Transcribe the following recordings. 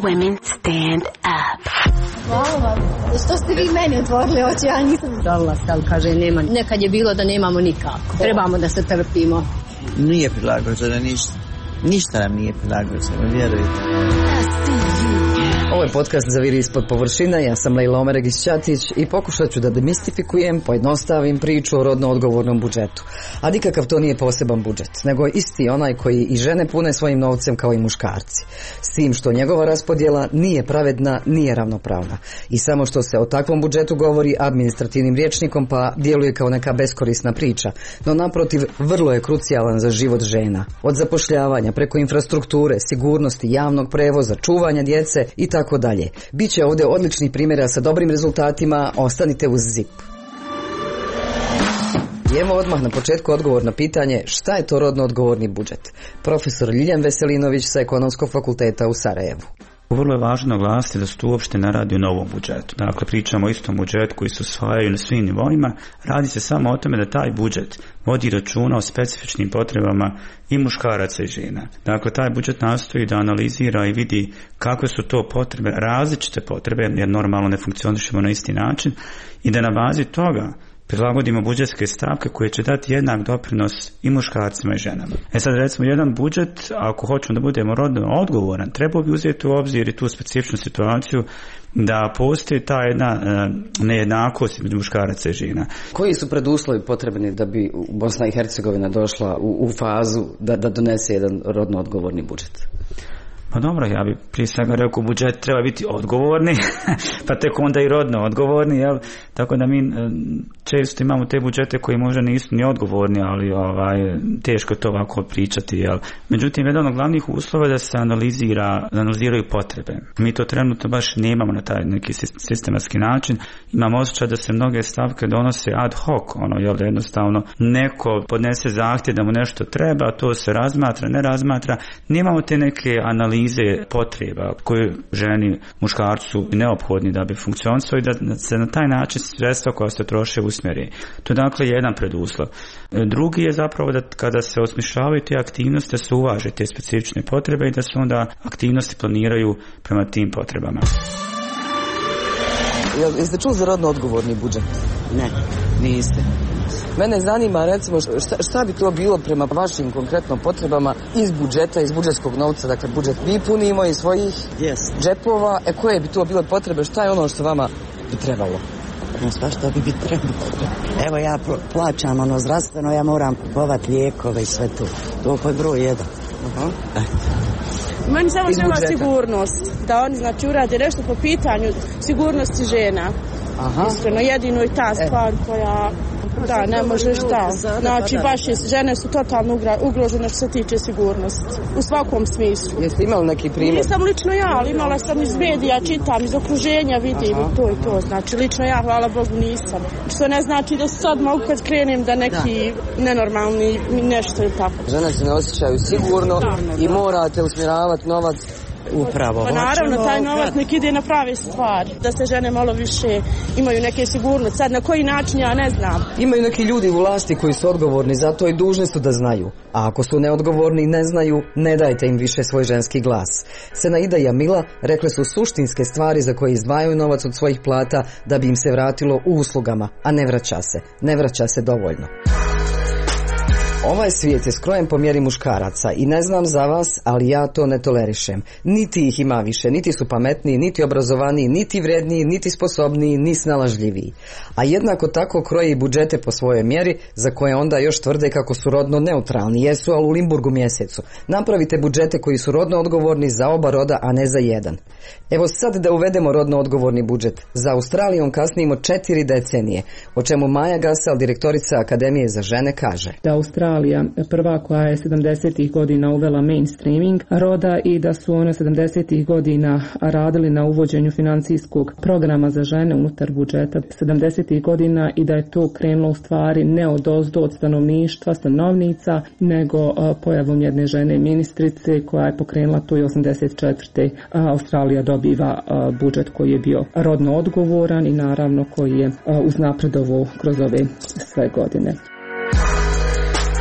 women stand up. Hvala vam. Što ste vi meni otvorili oči, ja nisam. Allah stal kaže nema. Nekad je bilo da nemamo nikako. Trebamo da se trpimo. Nije prilagođeno ništa. Ništa nam nije prilagođeno, vjerujte. Ovo je podcast Zaviri ispod površina, ja sam Lejla Omeregić-Ćatić i pokušat ću da demistifikujem, pojednostavim priču o rodno odgovornom budžetu. A nikakav to nije poseban budžet, nego je isti onaj koji i žene pune svojim novcem kao i muškarci. S tim što njegova raspodjela nije pravedna, nije ravnopravna. I samo što se o takvom budžetu govori administrativnim rječnikom pa djeluje kao neka beskorisna priča, no naprotiv vrlo je krucijalan za život žena. Od zapošljavanja preko infrastrukture, sigurnosti, javnog prevoza, čuvanja djece i tako dalje. Biće ovdje odličnih primjera sa dobrim rezultatima, ostanite uz ZIP. Evo odmah na početku odgovor na pitanje šta je to rodno odgovorni budžet. Profesor Ljiljan Veselinović sa Ekonomskog fakulteta u Sarajevu. Vrlo je važno naglasiti da se tu uopšte ne radi o novom budžetu. Dakle, pričamo o istom budžetu koji se usvajaju na svim nivoima. Radi se samo o tome da taj budžet vodi računa o specifičnim potrebama i muškaraca i žena. Dakle, taj budžet nastoji da analizira i vidi kakve su to potrebe, različite potrebe, jer normalno ne funkcionišemo na isti način, i da na bazi toga prilagodimo budžetske stavke koje će dati jednak doprinos i muškarcima i ženama. Sad recimo jedan budžet, ako hoćemo da budemo rodno odgovoran, trebao bi uzeti u obzir i tu specifičnu situaciju da postoji ta jedna nejednakost između muškaraca i žena. Koji su preduslovi potrebni da bi Bosna i Hercegovina došla u fazu da donese jedan rodno odgovorni budžet? Pa dobro, ja bi prije svega rekao budžet treba biti odgovorni, pa tek onda i rodno odgovorni, jel? Tako da mi često imamo te budžete koji možda nisu ni odgovorni, ali teško to ovako pričati, jel? Međutim, jedan od glavnih uslova je da se analiziraju potrebe. Mi to trenutno baš nemamo na taj neki sistematski način. Imamo osjećaj da se mnoge stavke donose ad hoc, jel, da jednostavno neko podnese zahtjev da mu nešto treba, to se razmatra, ne razmatra. Nemamo te neke analize potreba koje ženi, muškarcu neophodni da bi funkcionisao i da se na taj način sredstva koja se troše usmjeri. To je dakle jedan preduslov. Drugi je zapravo da kada se osmišljavaju te aktivnosti da se uvaže te specifične potrebe i da se onda aktivnosti planiraju prema tim potrebama. Jeste čuli za rodno odgovorni budžet? Ne. Niste. Mene zanima recimo šta bi to bilo prema vašim konkretno potrebama iz budžeta, iz budžetskog novca, dakle budžet mi punimo iz svojih džepova, koje bi to bile potrebe, šta je ono što vama bi trebalo? Svašta bi trebalo. Evo ja plaćam zdravstveno, ja moram kupovati lijekove i sve to. To je broj jedan. Meni samo treba sigurnost, da oni znači urade nešto po pitanju sigurnosti žena. Iskreno, jedino je ta stvar koja ne možeš znači baš žene su totalno ugrožene što se tiče sigurnosti u svakom smislu. Jeste imali neki primjer? Nisam lično ja, ali imala sam iz medija, čitam, iz okruženja vidim to i to, znači lično ja hvala Bogu nisam, što ne znači da sad mogu kad krenem da neki nenormalni nešto je tako. Žene se ne osjećaju sigurno i morate usmjeravati novac. Upravo. Pa naravno, taj novac nek ide na prave stvari, da se žene malo više imaju neke sigurnosti. Sad na koji način ja ne znam. Imaju neki ljudi u vlasti koji su odgovorni za to i dužni su da znaju. A ako su neodgovorni i ne znaju, ne dajte im više svoj ženski glas. Senaida i Jamila rekle su suštinske stvari za koje izdvajaju novac od svojih plata da bi im se vratilo u uslugama, a ne vraća se dovoljno. Ovaj svijet je skrojen po mjeri muškaraca i ne znam za vas, ali ja to ne tolerišem. Niti ih ima više, niti su pametniji, niti obrazovaniji, niti vredniji, niti sposobniji, ni snalažljiviji. A jednako tako kroje i budžete po svojoj mjeri, za koje onda još tvrde kako su rodno neutralni. Jesu, ali u Limburgu mjesecu. Napravite budžete koji su rodno odgovorni za oba roda, a ne za jedan. Evo sad da uvedemo rodno odgovorni budžet. Za Australijom kasnimo 4 decenije, o čemu Maja Gasal, direktorica Akademije za žene, kaže. Da Australija prva koja je 70. godina uvela mainstreaming roda i da su one 70. godina radili na uvođenju financijskog programa za žene unutar budžeta 70. godina i da je to krenulo u stvari ne odozdo od stanovništva, stanovnica, nego pojavom jedne žene ministrice koja je pokrenula to i 84. Australija dobiva budžet koji je bio rodno odgovoran i naravno koji je uznapredovao kroz ove sve godine.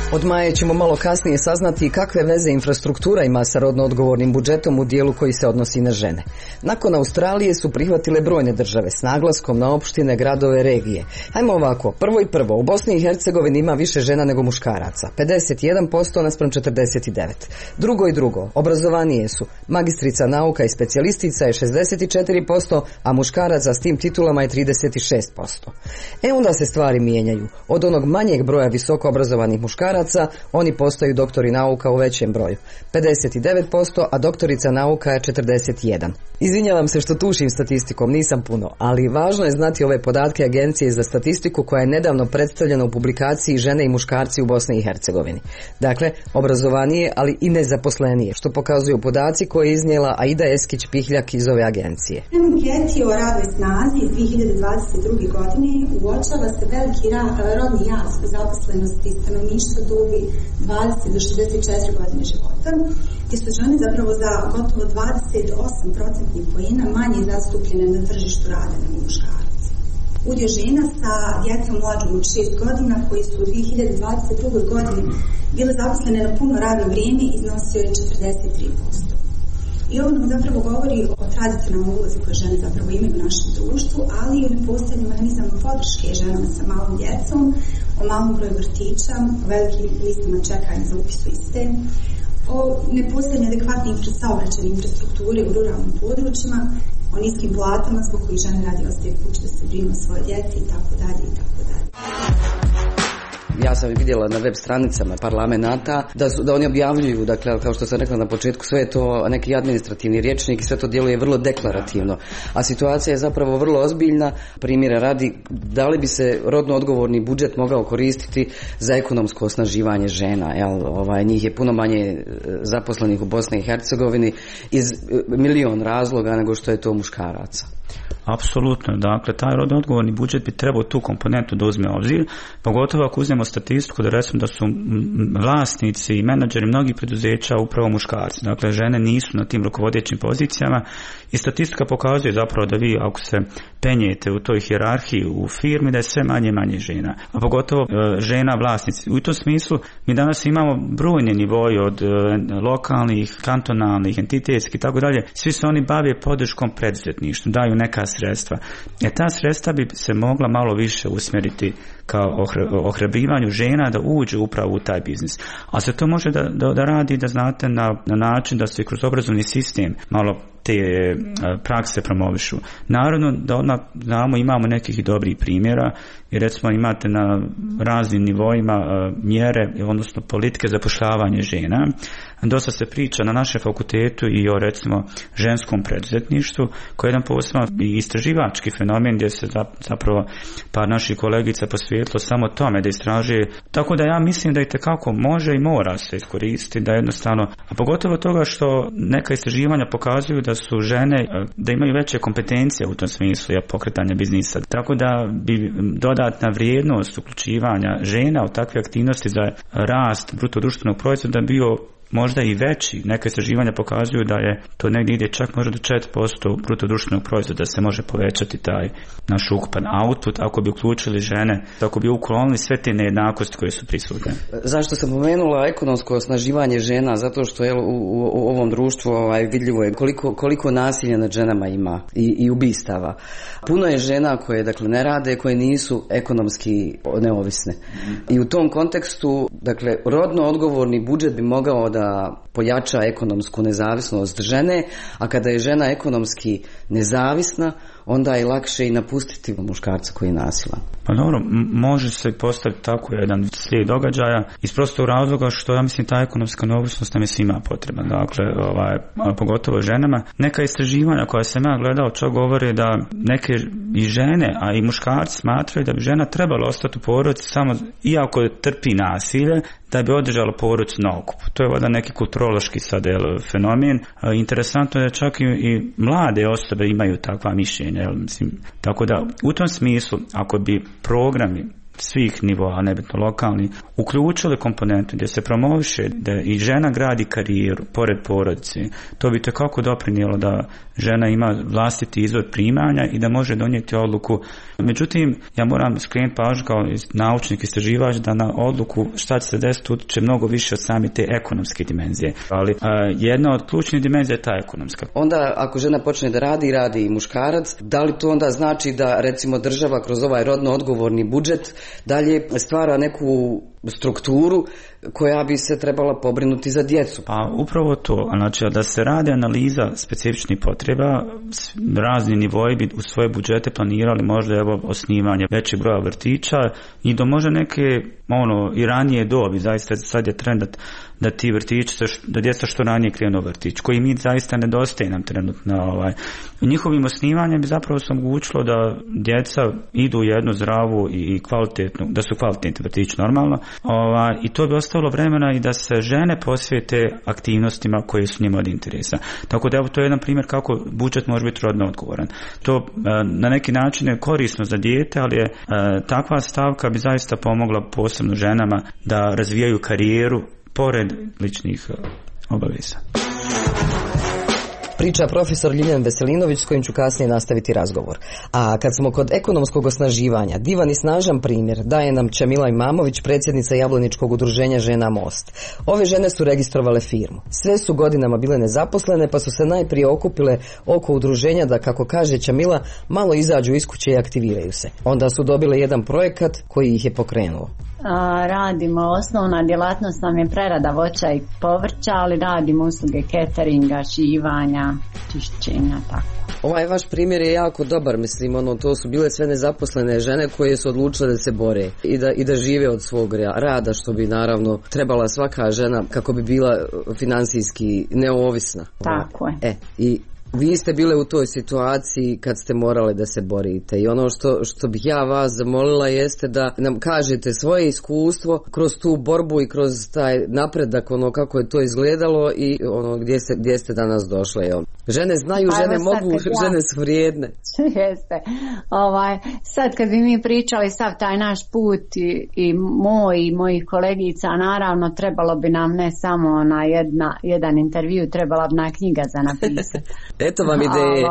Od Maje ćemo malo kasnije saznati kakve veze infrastruktura ima sa rodno odgovornim budžetom u dijelu koji se odnosi na žene. Nakon Australije su prihvatile brojne države s naglaskom na opštine, gradove, regije. Hajmo ovako, prvo, u Bosni i Hercegovini ima više žena nego muškaraca, 51% naspram 49. Drugo, obrazovanije su, magistrica nauka i specijalistica je 64%, a muškaraca s tim titulama je 36%. Onda se stvari mijenjaju. Od onog manjeg broja visoko obrazovanih muškaraca oni postaju doktori nauka u većem broju, 59%, a doktorica nauka je 41%. Izvinjavam se što tušim statistikom, nisam puno, ali važno je znati ove podatke Agencije za statistiku koja je nedavno predstavljena u publikaciji Žene i muškarci u Bosni i Hercegovini. Dakle, obrazovanije, ali i nezaposlenije, što pokazuju podaci koje je iznijela Aida Eskić-Pihljak iz ove agencije. U anketi o radnoj snazi iz 2022. godine uočava se veliki rodni jaz u zaposlenosti stanovništva dobi 20 do 64 godine života, gdje su žene zapravo za gotovo 28% poena manje zastupljene na tržištu rada nego muškarci. Udio žena sa djecom mlađom od 6 godina koji su u 2022. godini bile zaposlene na puno radno vrijeme iznosio je 43%. I ovo nam zapravo govori o tradicionalnoj ulozi koje žene zapravo imaju u našem društvu, ali i o nepostojanju mehanizama podrške ženama sa malom djecom, o malom broju vrtića, o velikim listama čekanja za upis u iste, o nepostojanju adekvatne saobraćajne infrastrukture u ruralnim područjima, o niskim platama zbog kojih žene radi ostaje kući da se brinu o svoje djeci itd. Ja sam vidjela na web stranicama parlamenta da oni objavljuju, dakle, kao što sam rekla na početku, sve je to neki administrativni rječnik i sve to djeluje vrlo deklarativno. A situacija je zapravo vrlo ozbiljna. Primjera radi, da li bi se rodno odgovorni budžet mogao koristiti za ekonomsko osnaživanje žena? Njih je puno manje zaposlenih u Bosni i Hercegovini iz milion razloga nego što je to muškaraca. Apsolutno, dakle, taj rodno odgovorni budžet bi trebao tu komponentu da uzme obzir, pogotovo ako uzmemo statistiku da recimo da su vlasnici i menadžeri mnogih preduzeća upravo muškarci, dakle žene nisu na tim rukovodećim pozicijama i statistika pokazuje zapravo da vi ako se penjete u toj hijerarhiji u firmi da je sve manje i manje žena, a pogotovo žena vlasnici. U tom smislu mi danas imamo brojne nivoje od lokalnih, kantonalnih, entitetskih i tako dalje, svi se oni bave podrškom preduzetništvu, daju neka sredstva. Ta sredstva bi se mogla malo više usmjeriti kao ohrabrivanju žena da uđu upravo u taj biznis. A se to može da radi, da znate, na način da se kroz obrazovni sistem malo te prakse promovišu. Naravno da odmah znamo, imamo nekih dobrih primjera i recimo imate na raznim nivoima mjere, odnosno politike zapošljavanja žena. Dosta se priča na našem fakultetu i o recimo ženskom preduzetništvu koji je jedan poseban istraživački fenomen gdje se zapravo par naših kolegica posvijetilo samo tome da istražuje. Tako da ja mislim da itekako može i mora se iskoristiti, da jednostavno, a pogotovo toga što neka istraživanja pokazuju da su žene, da imaju veće kompetencije u tom smislu pokretanja biznisa. Tako da bi dodatna vrijednost uključivanja žena u takve aktivnosti za rast bruto društvenog proizvoda bio možda i veći. Neka istraživanja pokazuju da je to negdje ide čak možda do 4% bruto društvenog proizvoda, da se može povećati taj naš ukupan output ako bi uključili žene, ako bi uklonili sve te nejednakosti koje su prisutne. Zašto sam pomenula ekonomsko osnaživanje žena? Zato što u ovom društvu vidljivo je koliko nasilja nad ženama ima i ubistava. Puno je žena koje dakle ne rade, koje nisu ekonomski neovisne. I u tom kontekstu, dakle, rodno odgovorni budžet bi mogao da pojača ekonomsku nezavisnost žene, a kada je žena ekonomski nezavisna, onda je lakše i napustiti muškarca koji je nasilan. Pa dobro, može se postaviti tako jedan slijed događaja iz prostog razloga što ja mislim ta ekonomska neovisnost nam je svima potrebna, dakle, pogotovo ženama. Neka istraživanja koja sam ja gledao čak govore da neke i žene, a i muškarci smatraju da bi žena trebala ostati u porodici samo iako trpi nasilje, da bi održala porodicu na okupu. To je voda neki kulturološki sad fenomen. Interesantno je da čak i mlade osobe imaju takva mišljenja. Mislim, tako da u tom smislu, ako bi programi svih nivoa, nebitno lokalni, uključili komponentu gdje se promoviše da i žena gradi karijeru pored porodice, to bi tekako doprinijelo da žena ima vlastiti izvor primanja i da može donijeti odluku. Međutim, ja moram skrenuti pažnju kao naučnik istraživač da na odluku šta će se desiti utječe mnogo više od same te ekonomske dimenzije. Ali jedna od ključnih dimenzija je ta ekonomska. Onda ako žena počne da radi i muškarac, da li to onda znači da recimo država kroz ovaj rodno odgovorni budžet dalje stvara neku strukturu koja bi se trebala pobrinuti za djecu? Pa upravo to, znači da se radi analiza specifičnih potreba, razni nivoji bi u svoje budžete planirali možda evo osnivanje većeg broja vrtića i do možda neke i ranije dobi, zaista sad je trend da ti vrtići, da djeca što ranije krenu u vrtić, koji mi zaista nedostaje nam trenutno. Njihovim osnivanjem bi zapravo se omogućilo da djeca idu u jednu zdravu i kvalitetnu, da su kvalitetni vrtići normalno, i to bi ostavilo vremena i da se žene posvijete aktivnostima koje su njima od interesa. Tako da evo to je jedan primjer kako budžet može biti rodno odgovoran. To na neki način je korisno za dijete, ali je takva stavka bi zaista pomogla posebno ženama da razvijaju karijeru pored ličnih obaveza. Priča profesor Ljiljan Veselinović s kojim ću kasnije nastaviti razgovor. A kad smo kod ekonomskog osnaživanja, divan i snažan primjer daje nam Čamila Imamović, predsjednica Jablaničkog udruženja Žena Most. Ove žene su registrovale firmu. Sve su godinama bile nezaposlene pa su se najprije okupile oko udruženja da, kako kaže Čamila, malo izađu iz kuće i aktiviraju se. Onda su dobile jedan projekat koji ih je pokrenuo. Radimo, osnovna djelatnost nam je prerada voća i povrća, ali radimo usluge cateringa, šivanja, čišćenja, tako. Ovaj vaš primjer je jako dobar, mislim, to su bile sve nezaposlene žene koje su odlučile da se bore i da žive od svog rada, što bi naravno trebala svaka žena kako bi bila financijski neovisna. Tako je. I vi ste bile u toj situaciji kad ste morali da se borite i ono što bih ja vas zamolila jeste da nam kažete svoje iskustvo kroz tu borbu i kroz taj napredak, kako je to izgledalo i gdje ste danas došle. Žene znaju, žene mogu, žene su vrijedne. Jeste. Sad kad bi mi pričali sav taj naš put i mojih kolegica, naravno trebalo bi nam ne samo na jedan intervju, trebala bi na knjiga za napisati. Eto vam ideje.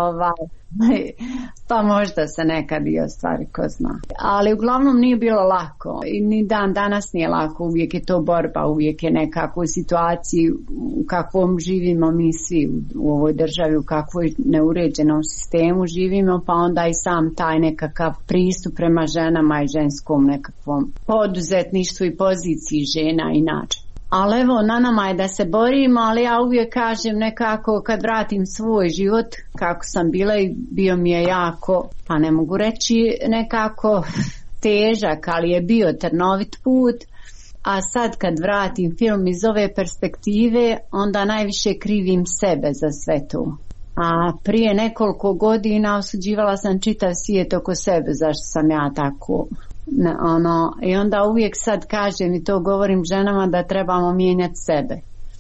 Pa možda se nekad i ostvari, ko zna. Ali uglavnom nije bilo lako i ni dan danas nije lako, uvijek je to borba, uvijek je nekako u situaciji u kakvom živimo mi svi u ovoj državi, u kakvoj neuređenom sistemu živimo, pa onda i sam taj nekakav pristup prema ženama i ženskom nekakvom poduzetništvu i poziciji žena inače. Ali evo, na nama je da se borimo, ali ja uvijek kažem nekako kad vratim svoj život, kako sam bila i bio mi je jako, pa ne mogu reći nekako težak, ali je bio trnovit put, a sad kad vratim film iz ove perspektive, onda najviše krivim sebe za sve to. A prije nekoliko godina osuđivala sam čitav svijet oko sebe, zašto sam ja tako... I onda uvijek sad kažem i to govorim ženama da trebamo mijenjati sebe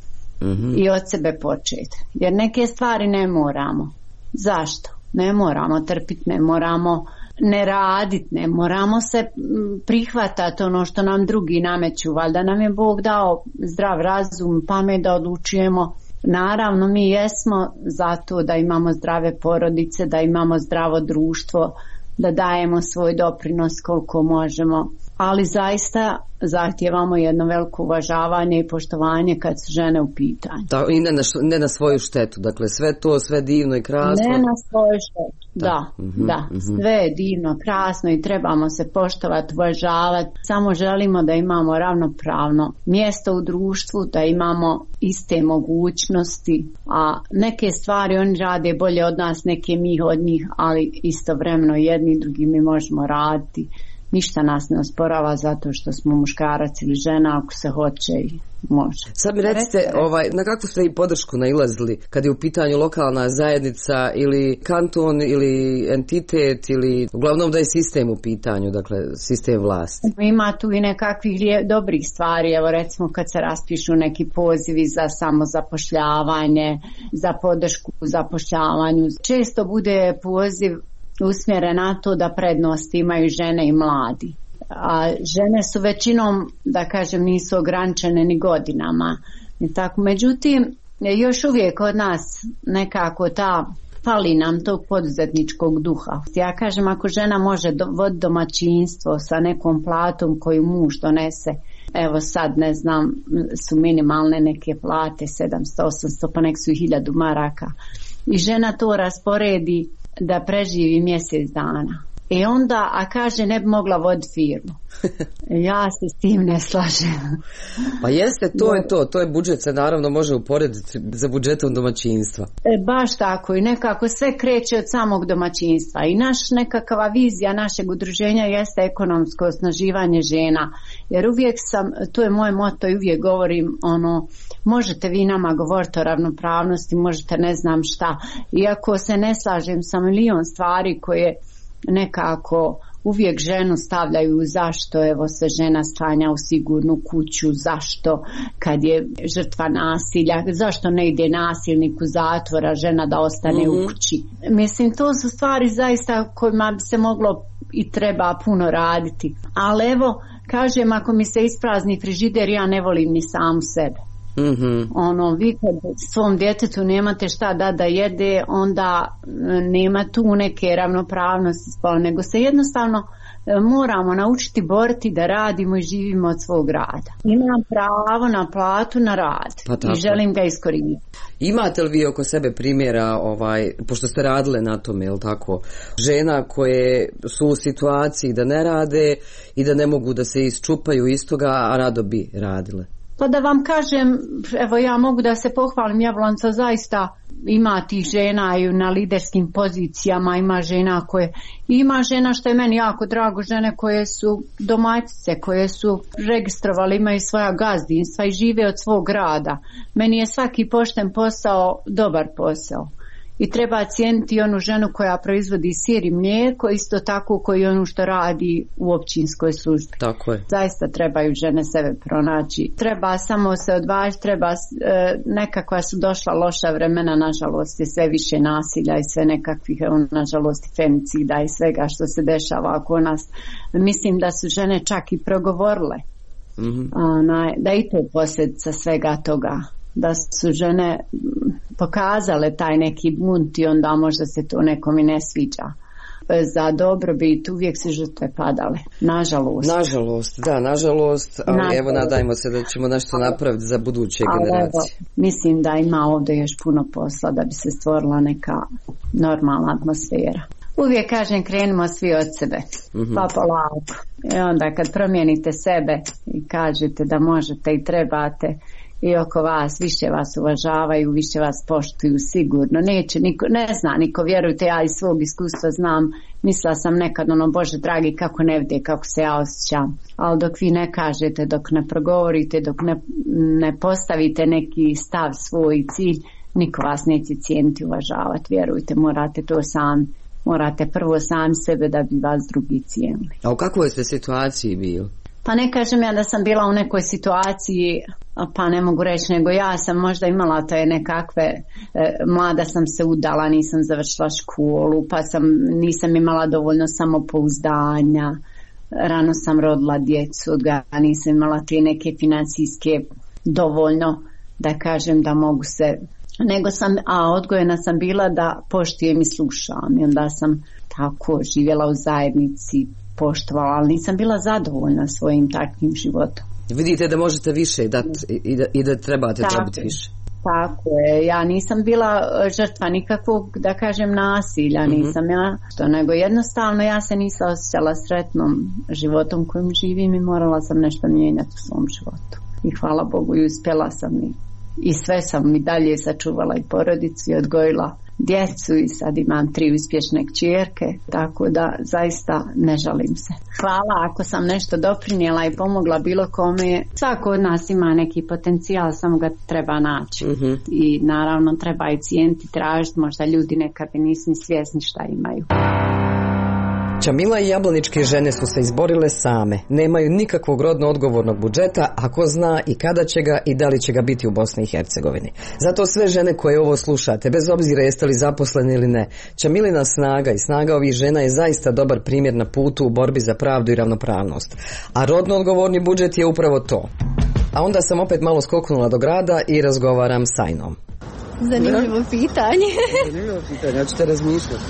i od sebe početi, jer neke stvari ne moramo. Zašto? Ne moramo trpiti, ne moramo ne raditi, ne moramo se prihvatati ono što nam drugi nameću, valjda nam je Bog dao zdrav razum, pamet da odlučujemo. Naravno mi jesmo zato da imamo zdrave porodice, da imamo zdravo društvo, da dajemo svoj doprinos koliko možemo, ali zaista zahtijevamo jedno veliko uvažavanje i poštovanje kad su žene u pitanju. I ne na svoju štetu, dakle sve divno i krasno. Ne na svoju štetu, da, sve je divno, krasno i trebamo se poštovati, uvažavati. Samo želimo da imamo ravnopravno mjesto u društvu, da imamo iste mogućnosti, a neke stvari oni rade bolje od nas, neke mi od njih, ali istovremeno jedni i drugi mi možemo raditi. Ništa nas ne osporava zato što smo muškarac ili žena, ako se hoće i može. Sad mi recite, na kakvu ste i podršku nailazili kad je u pitanju lokalna zajednica ili kanton ili entitet ili uglavnom da je sistem u pitanju, dakle sistem vlasti? Ima tu i nekakvih dobrih stvari, evo recimo kad se raspišu neki pozivi za samozapošljavanje, za podršku u zapošljavanju. Često bude poziv usmjeren na to da prednost imaju žene i mladi. a žene su većinom, da kažem, nisu ograničene ni godinama. I tako, međutim, još uvijek od nas nekako fali nam tog poduzetničkog duha. Ja kažem, ako žena može voditi domaćinstvo sa nekom platom koju muž donese, evo sad ne znam, su minimalne neke plate 700, 800, pa nek su 1000 maraka. I žena to rasporedi da preživi mjesec dana. I onda, a kaže, ne bi mogla voditi firmu. Ja se s tim ne slažem. Pa jeste, to je budžet, se naravno može uporediti za budžetom domaćinstva. Baš tako, i nekako sve kreće od samog domaćinstva. I nekakva vizija našeg udruženja jeste ekonomsko osnaživanje žena. Jer uvijek to je moj moto i uvijek govorim, možete vi nama govoriti o ravnopravnosti, možete ne znam šta. Iako se ne slažem sa milion stvari koje nekako uvijek ženu stavljaju, zašto evo se žena sklanja u sigurnu kuću, zašto kad je žrtva nasilja, zašto ne ide nasilnik u zatvora, žena da ostane u kući. Mislim, to su stvari zaista kojima bi se moglo i treba puno raditi. Ali evo, kažem, ako mi se isprazni frižider, ja ne volim ni samu sebe. Vi kad svom djetetu nemate šta da jede, onda nema tu neke ravnopravnosti spola, nego se jednostavno moramo naučiti boriti da radimo i živimo od svog rada. Imam pravo na platu, na rad i želim ga iskoristiti. Imate li vi oko sebe primjera, pošto ste radile na tome, jel tako, žena koje su u situaciji da ne rade i da ne mogu da se isčupaju iz toga, a rado bi radile? Pa da vam kažem, evo ja mogu da se pohvalim, Jablonca zaista ima tih žena i na liderskim pozicijama, ima žena što je meni jako drago, žene koje su domaćice, koje su registrovali, imaju svoja gazdinstva i žive od svog rada. Meni je svaki pošten posao dobar posao. I treba cijeniti onu ženu koja proizvodi sir i mlijeko, isto tako koji onu što radi u općinskoj službi. Tako je. Zaista trebaju žene sebe pronaći. Treba samo se odvažiti, nekakva su došla loša vremena, nažalost je sve više nasilja i sve nekakvih, nažalost, femicida i svega što se dešava oko nas. Mislim da su žene čak i progovorile. Da i to je posljedica svega toga. Da su žene pokazale taj neki bunt i onda možda se to nekom i ne sviđa. Za dobrobit uvijek se žrtve padale. Nažalost, ali evo nadajmo se da ćemo nešto napraviti za buduće generacije. Evo, mislim da ima ovdje još puno posla da bi se stvorila neka normalna atmosfera. Uvijek kažem, krenimo svi od sebe, pa polako. I onda kad promijenite sebe i kažete da možete i trebate, i oko vas, više vas uvažavaju, više vas poštuju sigurno. Ne zna niko, vjerujte, ja iz svog iskustva znam, mislila sam nekad, Bože dragi, kako ne vide, kako se ja osjećam. Ali dok vi ne kažete, dok ne progovorite, dok ne postavite neki stav, svoj cilj, niko vas neće cijeniti, uvažavati. Vjerujte, morate to sami. Morate prvo sami sebe da bi vas drugi cijenili. A u kakvoj ste situaciji bili? Pa ne kažem ja da sam bila u nekoj situaciji, pa ne mogu reći, nego ja sam možda imala to je nekakve, mlada sam se udala, nisam završila školu, pa nisam imala dovoljno samopouzdanja, rano sam rodila djecu, nisam imala te neke financijske dovoljno, da kažem da mogu se, odgojena sam bila da poštujem i slušam i onda sam tako živjela u zajednici, poštovala, ali nisam bila zadovoljna svojim takvim životom. Vidite da možete više dati i da trebate dobiti više. Tako je, ja nisam bila žrtva nikakvog, da kažem, nasilja, nisam ja, nego jednostavno ja se nisam osjećala sretnom životom kojim živim i morala sam nešto mijenjati u svom životu. I hvala Bogu i uspjela sam i sve sam i dalje sačuvala i porodicu i odgojila djecu i sad imam 3 uspješne kćerke, tako da zaista ne žalim se. Hvala ako sam nešto doprinijela i pomogla bilo kome. Svako od nas ima neki potencijal, samo ga treba naći. I naravno treba i cijeniti, tražiti, možda ljudi nekad nisu ni svjesni šta imaju. Čamila i jablaničke žene su se izborile same. Nemaju nikakvog rodno odgovornog budžeta, a ko zna i kada će ga i da li će ga biti u Bosni i Hercegovini. Zato sve žene koje ovo slušate, bez obzira jeste li zaposleni ili ne, Čamilina snaga i snaga ovih žena je zaista dobar primjer na putu u borbi za pravdu i ravnopravnost. A rodno odgovorni budžet je upravo to. A onda sam opet malo skoknula do grada i razgovaram s Ajnom. Zanimljivo pitanje. Zanimljivo pitanje, ja ću te razmišljati.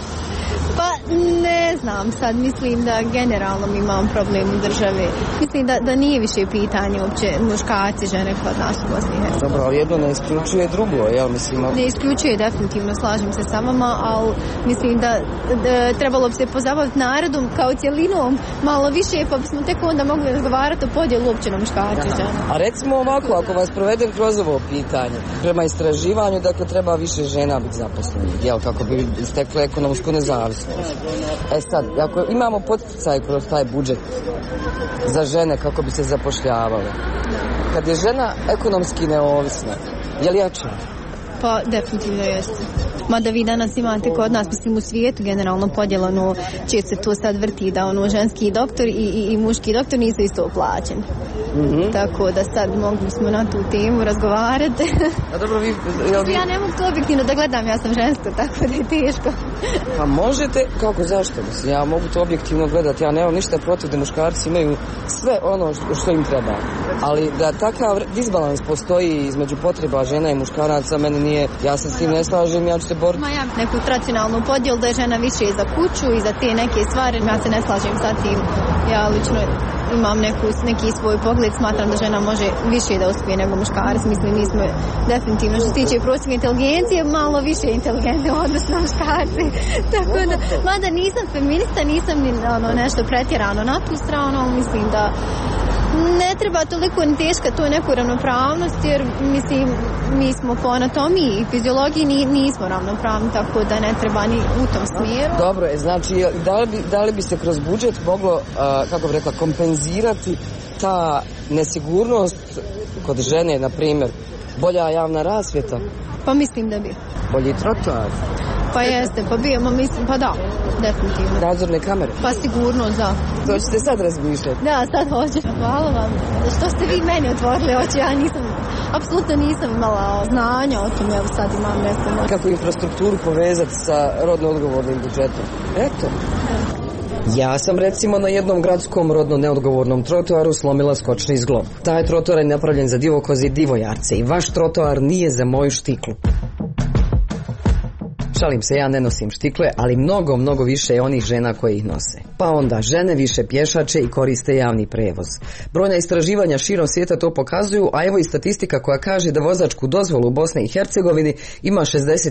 Pa ne znam, sad mislim da generalno mi imam problem u državi. Mislim da nije više pitanje uopće muškarci, žene kod nas u Bosni i Hercegovini. Dobro, ali jedno ne isključuje drugo, jel mislim? Ne isključuje, definitivno, slažem se sa vama, ali mislim da trebalo bi se pozabaviti narodom kao cjelinom malo više, pa bismo tek onda mogli razgovarati o podjelu uopće na muškarci i žene. A recimo ovako, ako vas provedem kroz ovo pitanje, prema istraživanju, dakle, treba više žena biti zaposlenih, jel, kako bi stekle ekonomsku nezavisnost. Sad, ako imamo poticaj kroz taj budžet za žene kako bi se zapošljavale, kad je žena ekonomski neovisna, je li jača? Pa definitivno jeste. Mada vi danas imate kod nas, mislim u svijetu generalno podjelano, čije se to sad vrti da ženski doktor i muški doktor nisu isto plaćeni. Tako da sad mogli smo na tu temu razgovarati. A dobro, ja ne mogu to objektivno da gledam, ja sam žensko, tako da je teško. Pa možete, kako, zašto? Mislim, ja mogu to objektivno gledati, ja nemam ništa protiv da muškarci imaju sve ono što im treba. Ali da takav disbalans postoji između potreba žena i muškaraca, meni nije, ja se s tim ne slažem, ja ću se boriti. Ja neku tradicionalnu podjelu da je žena više za kuću i za te neke stvari, ja se ne slažem sa tim. Ja lično imam neki svoj pogled, smatram da žena može više da uspije nego muškarac. Mislim, mi smo definitivno što se tiče prosječne inteligencije malo više inteligentne odnosno muškarci. Tako da, mada nisam feminista, nisam ni nešto pretjerano na tu stranu, ali mislim da ne treba toliko ni teška tu neku ravnopravnost, jer mislim mi smo po anatomiji i fiziologiji nismo ravnopravni, tako da ne treba ni u tom smjeru. Dobro, znači da li bi se kroz budžet moglo, kako bih rekla, kompenzirati ta nesigurnost kod žene, na primjer, bolja javna rasvjeta? Pa mislim da bi. Bolji trotoar? Pa jeste, pa bijemo, mislim, pa da, definitivno. Nadzorne kamere? Pa sigurno, da. To ćete sad razmišljati? Da, sad hoću. Hvala vam. Što ste vi meni otvorili oči, ja apsolutno nisam imala znanja o tom, evo sad imam nešto. Kako infrastrukturu povezati sa rodno odgovornim budžetom? Eto. Ja sam recimo na jednom gradskom rodno neodgovornom trotoaru slomila skočni zglob. Taj trotoar je napravljen za divokoze i divojarce i vaš trotoar nije za moju štiklu. Šalim se, ja ne nosim štikle, ali mnogo više je onih žena koje ih nose. Pa onda žene više pješače i koriste javni prevoz. Brojna istraživanja širom svijeta to pokazuju, a evo i statistika koja kaže da vozačku dozvolu u Bosni i Hercegovini ima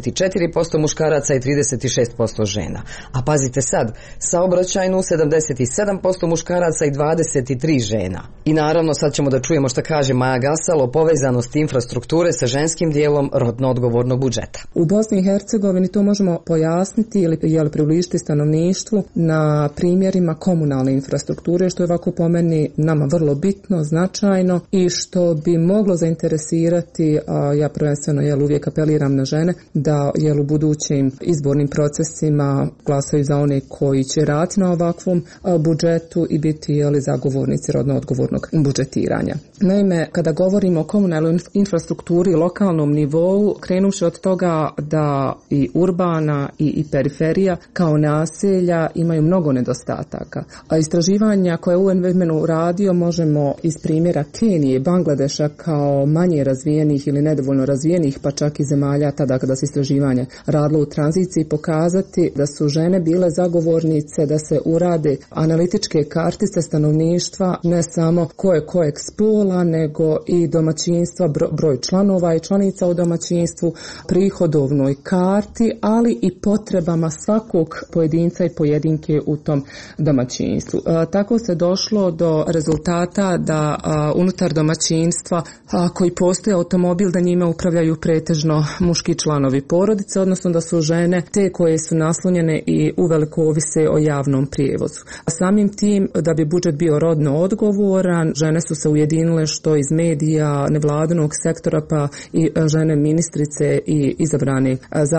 64% muškaraca i 36% žena. A pazite sad, saobraćajnu 77% muškaraca i 23 žena. I naravno sad ćemo da čujemo šta kaže Maja Gasal o povezanosti infrastrukture sa ženskim dijelom rodno odgovornog budžeta. U Bosni i Hercegovini to možemo pojasniti ili približiti stanovništvu na primjerima komunalne infrastrukture, što je ovako po meni nama vrlo bitno, značajno i što bi moglo zainteresirati, a ja prvenstveno uvijek apeliram na žene, da u budućim izbornim procesima glasaju za one koji će raditi na ovakvom budžetu i biti zagovornici rodno odgovornog budžetiranja. Naime, kada govorimo o komunalnoj infrastrukturi lokalnom nivou, krenuvši od toga da i urbana i periferija kao naselja imaju mnogo nedostataka. A istraživanja koje je UN radio možemo iz primjera Kenije i Bangladeša kao manje razvijenih ili nedovoljno razvijenih, pa čak i zemalja tada kada se istraživanje radilo u tranziciji, pokazati da su žene bile zagovornice da se urade analitičke kartice stanovništva, ne samo kojeg spola, nego i domaćinstva, broj članova i članica u domaćinstvu, prihodovnoj karti, ali i potrebama svakog pojedinca i pojedinke u tom domaćinstvu. Tako se došlo do rezultata da unutar domaćinstva koji postoje automobil, da njime upravljaju pretežno muški članovi porodice, odnosno da su žene te koje su naslonjene i uveliko ovise o javnom prijevozu. A samim tim, da bi budžet bio rodno odgovoran, žene su se ujedinile što iz medija, nevladinog sektora, pa i žene ministrice i izabrane zastupnice,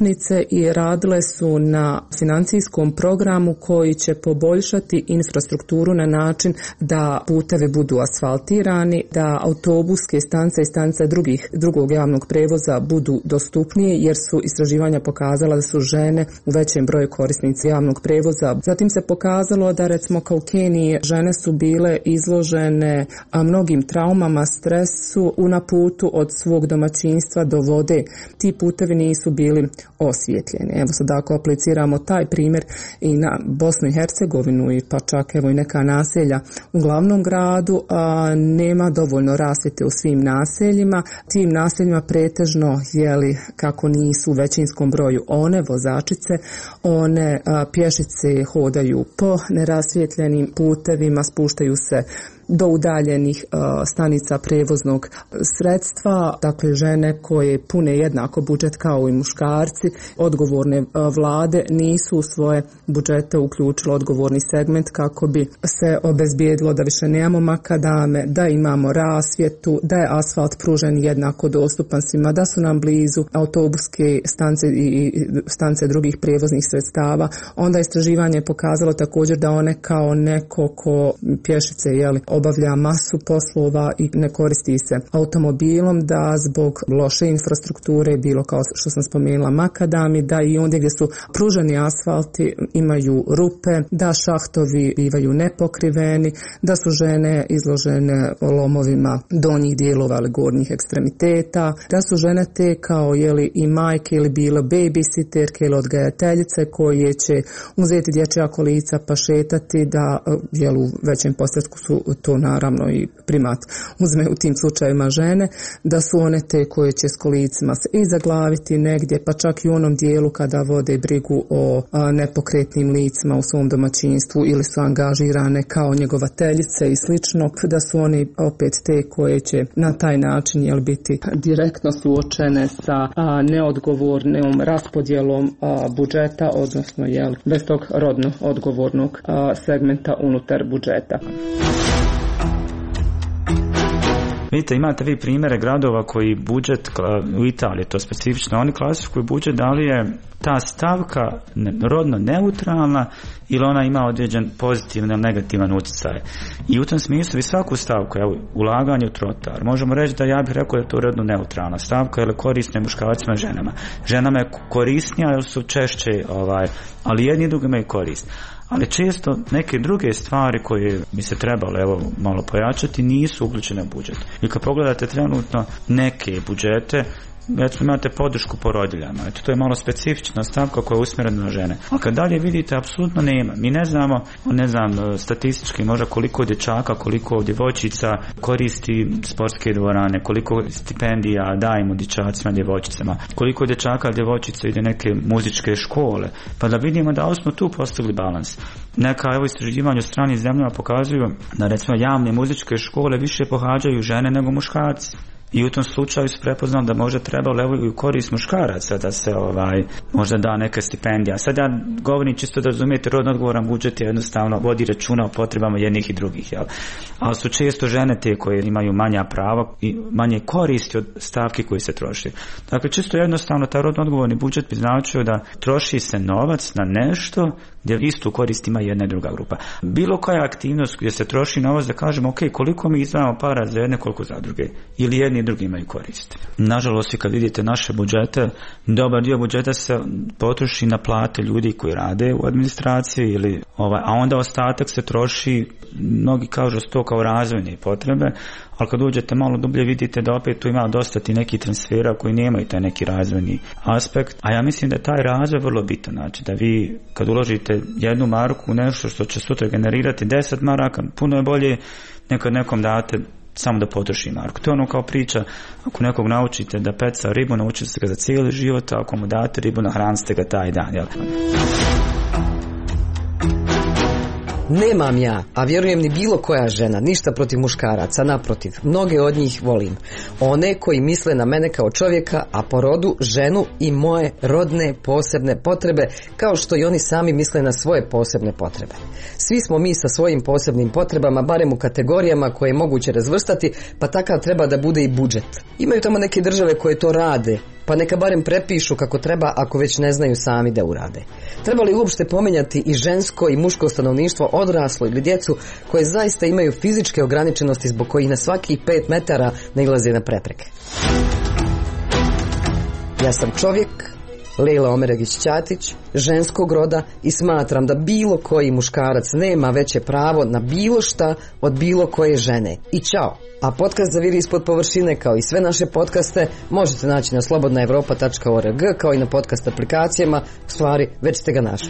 optužnice i radile su na financijskom programu koji će poboljšati infrastrukturu na način da putevi budu asfaltirani, da autobuske stanice i stanice drugog javnog prevoza budu dostupnije, jer su istraživanja pokazala da su žene u većem broju korisnici javnog prevoza. Zatim se pokazalo da recimo kao u Keniji žene su bile izložene mnogim traumama, stresu na putu od svog domaćinstva do vode. Ti putevi nisu bili osvjetljeni. Evo sad ako apliciramo taj primjer i na Bosnu i Hercegovinu i pa čak evo i neka naselja u glavnom gradu, nema dovoljno rasvjete u svim naseljima. Tim naseljima pretežno kako nisu u većinskom broju one vozačice, one pješice hodaju po nerasvjetljenim putevima, spuštaju se do udaljenih stanica prevoznog sredstva. Dakle, žene koje pune jednako budžet kao i muškarci, odgovorne vlade nisu u svoje budžete uključile odgovorni segment kako bi se obezbijedilo da više nemamo makadame, da imamo rasvjetu, da je asfalt pružen jednako dostupan svima, da su nam blizu autobuske stanice i stanice drugih prevoznih sredstava. Onda istraživanje je pokazalo također da one kao neko ko pješice obavlja masu poslova i ne koristi se automobilom, da zbog loše infrastrukture, bilo kao što sam spomenula makadami, da i ondje gdje su pruženi asfalti imaju rupe, da šahtovi bivaju nepokriveni, da su žene izložene lomovima donjih dijelova ili gornjih ekstremiteta, da su žene te kao i majke ili bilo babysitterke ili odgajateljice koje će uzeti dječja kolica pa šetati, da u većem postotku su to naravno i primat uzme u tim slučajevima žene, da su one te koje će s kolicima se i zaglaviti negdje, pa čak i u onom dijelu kada vode brigu o nepokretnim licima u svom domaćinstvu ili su angažirane kao njegovateljice i slično, da su oni opet te koje će na taj način biti direktno suočene sa neodgovornom raspodjelom budžeta, odnosno bez tog rodno odgovornog segmenta unutar budžeta. Vidite, imate vi primjere gradova koji budžet, u Italiji to specifično, oni klasifikuju budžet da li je ta stavka rodno neutralna ili ona ima određen pozitivan ili negativan utjecaj. I u tom smislu vi svaku stavku, ulaganje u trotoar, možemo reći da ja bih rekao da je to rodno neutralna stavka ili korisna muškarcima i ženama. Ženama je korisnija jer su češće, ali jedni i drugi imaju korist. Ali često neke druge stvari koje bi se trebalo malo pojačati nisu uključene u budžet. I kad pogledate trenutno neke budžete, recimo imate podršku porodiljama, to je malo specifična stavka koja je usmjerena na žene. A kad dalje vidite, apsolutno nema. Mi ne znam statistički možda koliko dječaka, koliko djevojčica koristi sportske dvorane, koliko stipendija dajemo dječacima, djevojčicama, koliko dječaka, djevojčica ide neke muzičke škole, pa da vidimo da smo tu postigli balans. Neka istraživanja u stranim zemljama pokazuju da recimo javne muzičke škole više pohađaju žene nego muškarci. I u tom slučaju su prepoznali da možda trebalo i u korist muškaraca da se možda da neka stipendija. Sad ja govorim čisto da razumijete, rodno odgovoran budžet je jednostavno vodi računa o potrebama jednih i drugih. Ali su često žene te koje imaju manja prava i manje koristi od stavki koji se troši. Dakle, čisto jednostavno taj rodno odgovorni budžet bi značio da troši se novac na nešto gdje istu korist ima jedna i druga grupa. Bilo koja aktivnost gdje se troši novac da kažemo koliko mi izdvajamo para za jedne, koliko za druge. Ili jedni i drugi imaju korist. Nažalost, i kad vidite naše budžete, dobar dio budžeta se potroši na plate ljudi koji rade u administraciji, a onda ostatak se troši, mnogi kažu to kao razvojne potrebe, ali kad uđete malo dublje vidite da opet tu ima dosta ti neki transfera koji nemaju taj neki razvojni aspekt, a ja mislim da je taj razvoj vrlo bitan, znači da vi kad uložite 1 marku u nešto što će sutra generirati 10 maraka, puno je bolje nekad nekom date samo da potroši marku. To je ono kao priča, ako nekog naučite da peca ribu, naučite se ga za cijeli život, a ako mu date ribu, nahranite ga taj dan, Nemam ja, a vjerujem ni bilo koja žena, ništa protiv muškaraca, naprotiv, mnoge od njih volim. One koji misle na mene kao čovjeka, a po rodu ženu i moje rodne posebne potrebe, kao što i oni sami misle na svoje posebne potrebe. Svi smo mi sa svojim posebnim potrebama, barem u kategorijama koje je moguće razvrstati, pa takav treba da bude i budžet. Imaju tamo neke države koje to rade, pa neka barem prepišu kako treba ako već ne znaju sami da urade. Treba li uopšte pomenjati i žensko i muško stanovništvo, odraslo ili djecu koje zaista imaju fizičke ograničenosti zbog kojih na svakih 5 metara nailaze na prepreke? Ja sam čovjek, Lejla Omeregić-Ćatić, ženskog roda i smatram da bilo koji muškarac nema veće pravo na bilo šta od bilo koje žene. I ćao! A podcast Zaviri ispod površine, kao i sve naše podcaste, možete naći na slobodnaevropa.org, kao i na podcast aplikacijama. U stvari, već ste ga našli.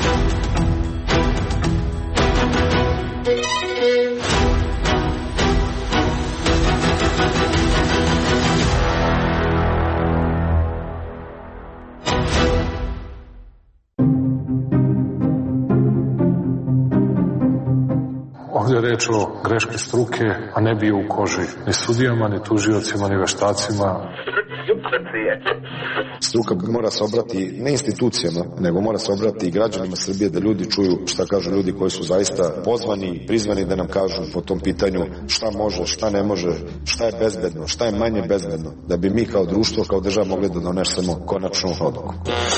Ovdje je reč o greški struke, a ne bio u koži ni sudijama, ni tužiocima, ni veštacima. Struka mora se obrati ne institucijama, nego mora se obrati i građanima Srbije, da ljudi čuju šta kažu ljudi koji su zaista pozvani, prizvani da nam kažu po tom pitanju šta može, šta ne može, šta je bezbedno, šta je manje bezbedno, da bi mi kao društvo, kao država mogli da donesemo konačnu odluku.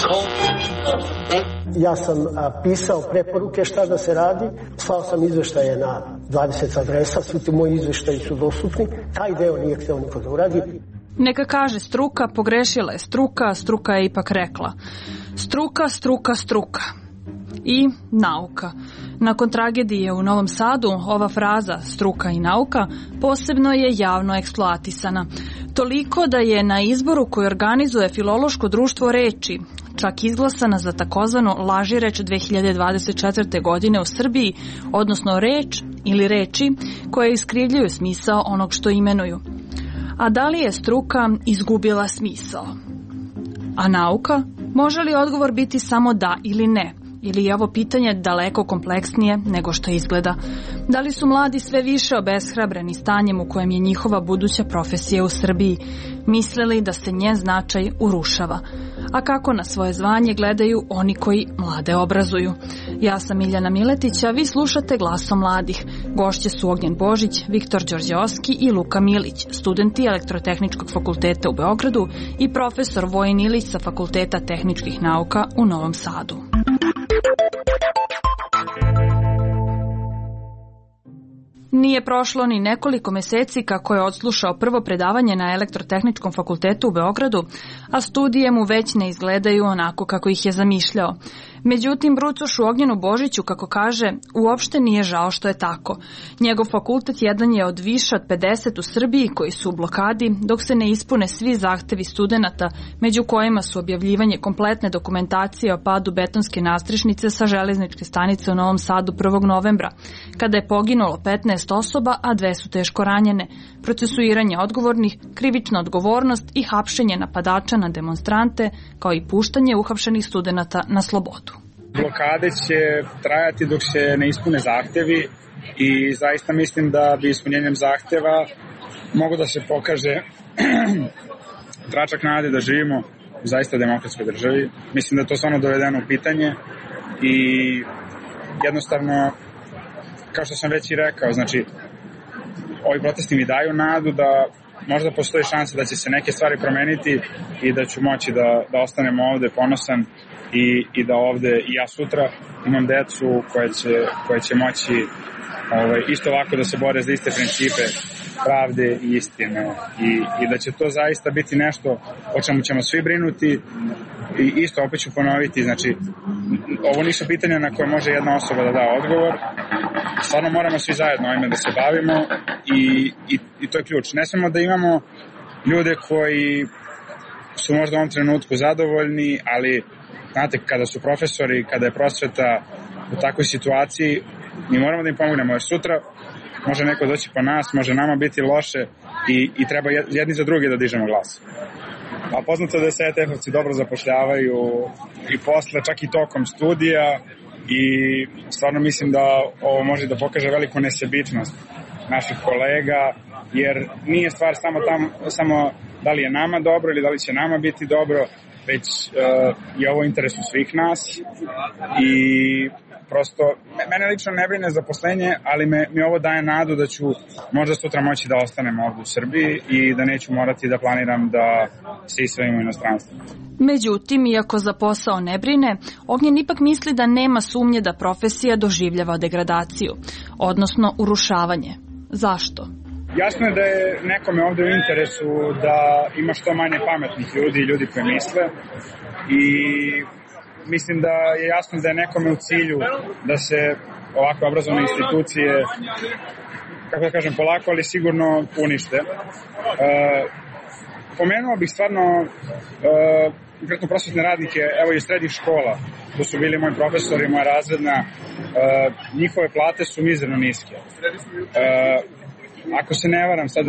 Ja sam pisao preporuke šta da se radi, slao sam izveštaje na 20 adresa, svi ti moji izveštaji su dostupni, taj deo nije hteo niko da uradi. Neka kaže struka, pogrešila je struka, struka je ipak rekla. Struka, struka, struka. I nauka. Nakon tragedije u Novom Sadu, ova fraza struka i nauka posebno je javno eksploatisana. Toliko da je na izboru koji organizuje Filološko društvo reči čak izglasana za takozvanu lažireč 2024. godine u Srbiji, odnosno reč ili reči koje iskrivljuju smisao onog što imenuju. A da li je struka izgubila smisao? A nauka? Može li odgovor biti samo da ili ne? Ili je ovo pitanje daleko kompleksnije nego što izgleda? Da li su mladi sve više obeshrabreni stanjem u kojem je njihova buduća profesija u Srbiji, mislili da se njen značaj urušava? A kako na svoje zvanje gledaju oni koji mlade obrazuju? Ja sam Miljana Miletić, a vi slušate Glasom mladih. Gošće su Ognjen Božić, Viktor Đorđeovski i Luka Milić, studenti Elektrotehničkog fakulteta u Beogradu i profesor Vojin Ilić sa Fakulteta tehničkih nauka u Novom Sadu. Nije prošlo ni nekoliko meseci kako je odslušao prvo predavanje na Elektrotehničkom fakultetu u Beogradu, a studije mu već ne izgledaju onako kako ih je zamišljao. Međutim, brucošu Ognjenu Božiću, kako kaže, uopšte nije žao što je tako. Njegov fakultet jedan je od više od 50 u Srbiji koji su u blokadi, dok se ne ispune svi zahtevi studenata, među kojima su objavljivanje kompletne dokumentacije o padu betonske nastrešnice sa železničke stanice u Novom Sadu 1. novembra, kada je poginulo 15 osoba, a 2 su teško ranjene, procesuiranje odgovornih, krivična odgovornost i hapšenje napadača na demonstrante, kao i puštanje uhapšenih studenata na slobodu. Blokade će trajati dok se ne ispune zahtevi i zaista mislim da bi ispunjenjem zahteva mogo da se pokaže tračak nade da živimo u zaista demokratskoj državi. Mislim da je to stvarno dovedeno u pitanje i jednostavno, kao što sam već i rekao, znači ovi protesti mi daju nadu da možda postoji šansa da će se neke stvari promeniti i da ću moći da ostanem ovde ponosan i da ovde i ja sutra imam decu koje će moći isto ovako da se bore za iste principe pravde i istine i da će to zaista biti nešto o čemu ćemo svi brinuti i isto opet ću ponoviti, znači ovo nisu pitanja na koje može jedna osoba da da odgovor, stvarno moramo svi zajedno ovime da se bavimo i to je ključ. Ne samo da imamo ljude koji su možda u ovom trenutku zadovoljni, ali znate, kada su profesori, kada je prosveta u takvoj situaciji, mi moramo da im pomognemo, jer sutra može neko doći po nas, može nama biti loše i treba jedni za drugi da dižemo glas. A poznato da se ETF-ovci dobro zapošljavaju i posle, čak i tokom studija i stvarno mislim da ovo može da pokaže veliku nesebičnost naših kolega, jer nije stvar samo da li je nama dobro ili da li će nama biti dobro, već je ovo u interesu svih nas i prosto, mene lično ne brine zaposlenje, ali mi ovo daje nadu da ću možda sutra moći da ostanem ovdje u Srbiji i da neću morati da planiram da se isvejem u inostranstvu. Međutim, iako za posao ne brine, Ognjen ipak misli da nema sumnje da profesija doživljava degradaciju, odnosno urušavanje. Zašto? Jasno je da je nekome ovdje u interesu da ima što manje pametnih ljudi i ljudi koji misle i mislim da je jasno da je nekome u cilju da se ovakve obrazovne institucije, kako da kažem, polako ali sigurno unište. Pomenuo bih stvarno konkretno prosvetne radnike, evo i srednjih škola, to su bili moji profesori, moja razredna, njihove plate su mizerno niske. Ako se ne varam sad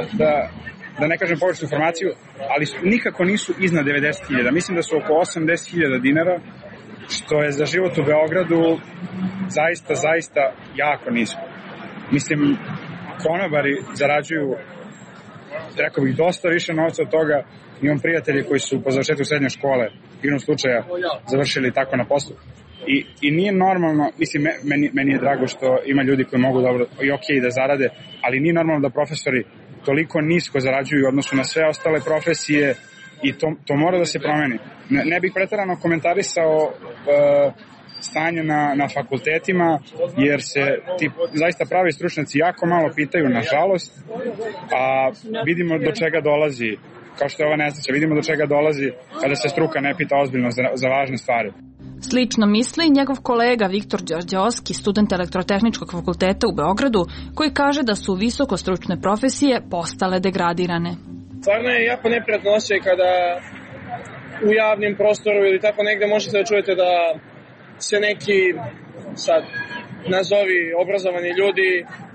da ne kažem pogrešnu informaciju, ali nikako nisu iznad 90.000. Mislim da su oko 80.000 dinara, što je za život u Beogradu zaista jako nisko. Mislim, konobari zarađuju, rekao bih, dosta više novca od toga. Imam prijatelje koji su po završetku srednje škole, igrom slučaja, završili tako na poslu. I nije normalno, mislim, meni je drago što ima ljudi koji mogu dobro i okej da zarade, ali nije normalno da profesori toliko nisko zarađuju u odnosu na sve ostale profesije i to mora da se promeni. Ne bih preterano komentarisao stanje na fakultetima, jer se ti zaista pravi stručnjaci jako malo pitaju, nažalost, a vidimo do čega dolazi, kao što je ova nesreća, vidimo do čega dolazi kada se struka ne pita ozbiljno za važne stvari. Slično misli njegov kolega Viktor Đorđeovski, student Elektrotehničkog fakulteta u Beogradu, koji kaže da su visokostručne profesije postale degradirane. Stvarno je jako neprijatno osjećaj kada u javnim prostoru ili tako negde možete da čujete da se neki, sad nazovi obrazovani ljudi,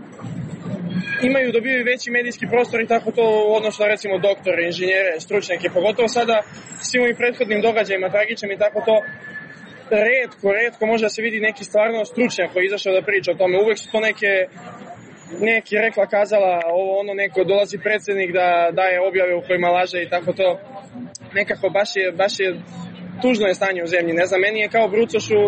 dobivaju veći medijski prostor i tako to u odnosu na recimo doktore, inženjere, stručnjake, pogotovo sada svim ovim prethodnim događajima, tragičnim i tako to. Retko može da se vidi neki stvarno stručnjak koji je izašao da priča o tome. Uvek su to neki rekla kazala, neko dolazi predsjednik da daje objave u kojima laže i tako to. Nekako baš je tužno je stanje u zemlji. Ne znam, meni je kao brucošu,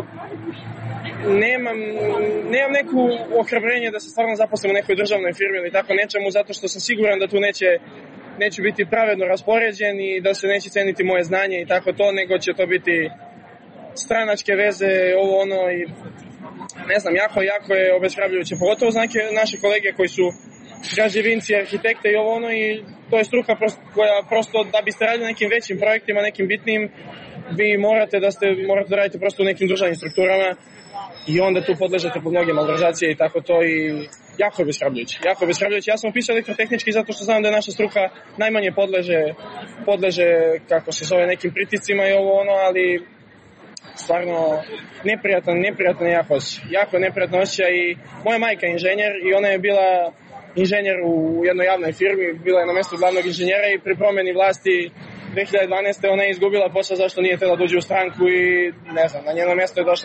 nemam neku ohrabrenje da se stvarno zaposlim u nekoj državnoj firmi ili tako nečemu, zato što sam siguran da tu neću biti pravedno raspoređen i da se neće ceniti moje znanje i tako to, nego će to biti stranačke veze, i ne znam, jako je obeshrabrujuće, pogotovo za neke naše kolege koji su građevinci, arhitekte i i to je struka koja prosto da biste radili nekim većim projektima, nekim bitnim, vi morate da radite prosto u nekim državnim strukturama i onda tu podležete pod mnoge malverzacije i tako to i jako je obeshrabrujuće. Ja sam upisao elektrotehnički zato što znam da je naša struka najmanje podleže kako se zove, nekim pritiscima i ali stvarno neprijatan jako neprijatan osjećaj i moja majka je inženjer i ona je bila inženjer u jednoj javnoj firmi, bila je na mjestu glavnog inženjera i pri promjeni vlasti 2012. ona je izgubila posao zašto nije htjela da uđe u stranku i ne znam, na njeno mjesto je došla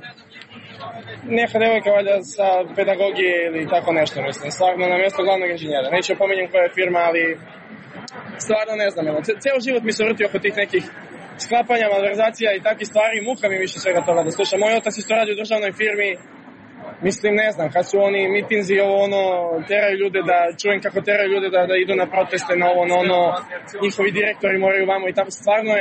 neka devojka valjda sa pedagogije ili tako nešto, mislim, stvarno na mjesto glavnog inženjera. Neću opominjem koja je firma, ali stvarno ne znam, ceo život mi se vrti oko tih nekih sklapanja, malverzacija i takvih stvari, muka mi više svega toga da slušam. Moj otac isto radi u državnoj firmi, mislim, ne znam, kad su oni mitinzi, teraju ljude čujem kako teraju ljude da idu na proteste, na njihovi direktori moraju vamo i tako, stvarno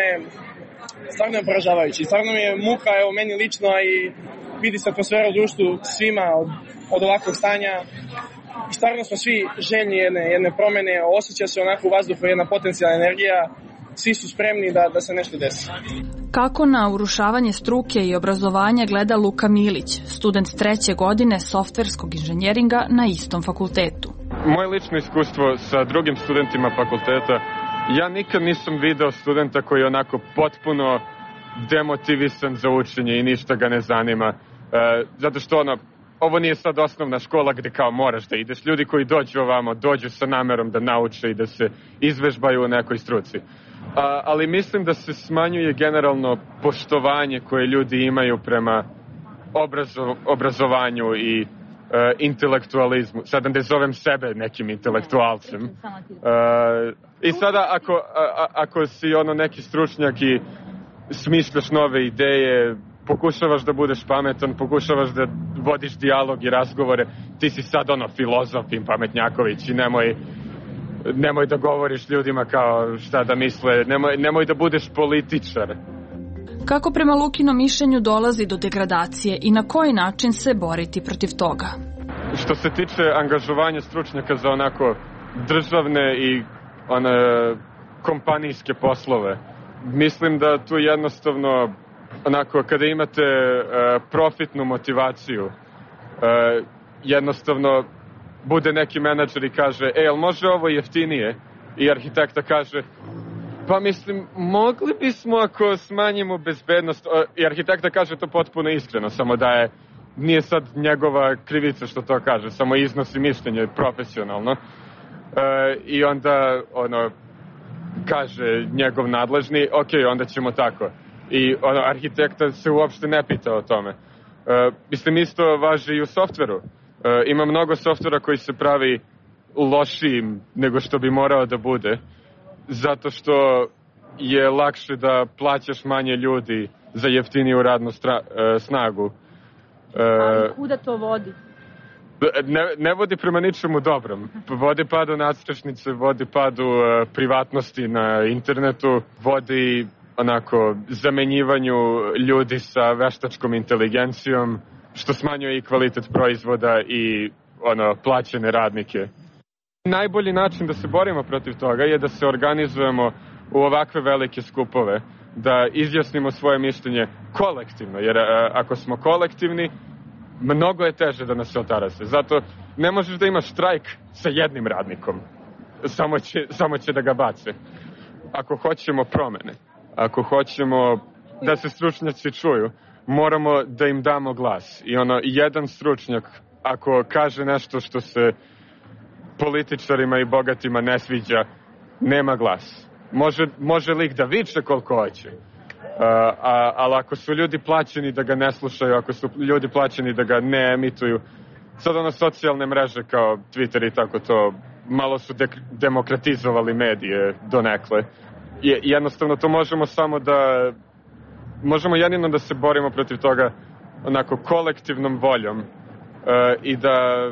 je poražavajući. Stvarno mi je muka, meni lično, a i vidi se atmosfera u društvu svima od ovakvog stanja. I stvarno smo svi željni jedne promjene, osjeća se onako u vazduhu jedna potencijalna energija, svi su spremni da se nešto desi. Kako na urušavanje struke i obrazovanja gleda Luka Milić, student 3. godine softverskog inženjeringa na istom fakultetu? Moje lično iskustvo sa drugim studentima fakulteta, ja nikad nisam video studenta koji je onako potpuno demotivisan za učenje i ništa ga ne zanima. Zato što ovo nije sad osnovna škola gde kao moraš da ideš. Ljudi koji dođu ovamo, dođu sa namerom da nauče i da se izvežbaju u nekoj struci. Ali mislim da se smanjuje generalno poštovanje koje ljudi imaju prema obrazovanju i intelektualizmu. Sada ne zovem sebe nekim intelektualcem. I sada ako si neki stručnjak i smišljaš nove ideje, pokušavaš da budeš pametan, pokušavaš da vodiš dijalog i razgovore, ti si sad filozof i pametnjaković i nemoj da govoriš ljudima kao šta da misle, nemoj da budeš političar. Kako prema Lukinom mišljenju dolazi do degradacije i na koji način se boriti protiv toga? Što se tiče angažovanja stručnjaka za onako državne i kompanijske poslove, mislim da tu jednostavno onako kada imate profitnu motivaciju, jednostavno bude neki menadžer i kaže jel može ovo jeftinije? I arhitekta kaže pa mislim mogli bismo ako smanjimo bezbednost. I arhitekta kaže to potpuno iskreno, samo da nije sad njegova krivica što to kaže, samo iznosi mišljenje profesionalno. I onda kaže njegov nadležni ok, onda ćemo tako. I arhitekta se uopšte ne pita o tome. Mislim, isto važi i u softveru. Ima mnogo softvera koji se pravi lošijim nego što bi morao da bude, zato što je lakše da plaćaš manje ljudi za jeftiniju radnu snagu. Ali kuda to vodi? Ne vodi prema ničemu dobrom. Vodi padu nadstrešnice, vodi padu privatnosti na internetu, vodi zamenjivanju ljudi sa veštačkom inteligencijom, što smanjuje i kvalitet proizvoda i plaćene radnike. Najbolji način da se borimo protiv toga je da se organizujemo u ovakve velike skupove, da izjasnimo svoje mišljenje kolektivno, jer ako smo kolektivni, mnogo je teže da nas se otarase. Zato ne možeš da imaš štrajk sa jednim radnikom, samo će da ga bace. Ako hoćemo promene, ako hoćemo da se stručnjaci čuju, moramo da im damo glas. I jedan stručnjak, ako kaže nešto što se političarima i bogatima ne sviđa, nema glas. Može lik da viče koliko hoće, ali ako su ljudi plaćeni da ga ne slušaju, ako su ljudi plaćeni da ga ne emituju, sad socijalne mreže kao Twitter i tako to, malo su demokratizovali medije donekle. Jednostavno to možemo jedino da se borimo protiv toga kolektivnom voljom i da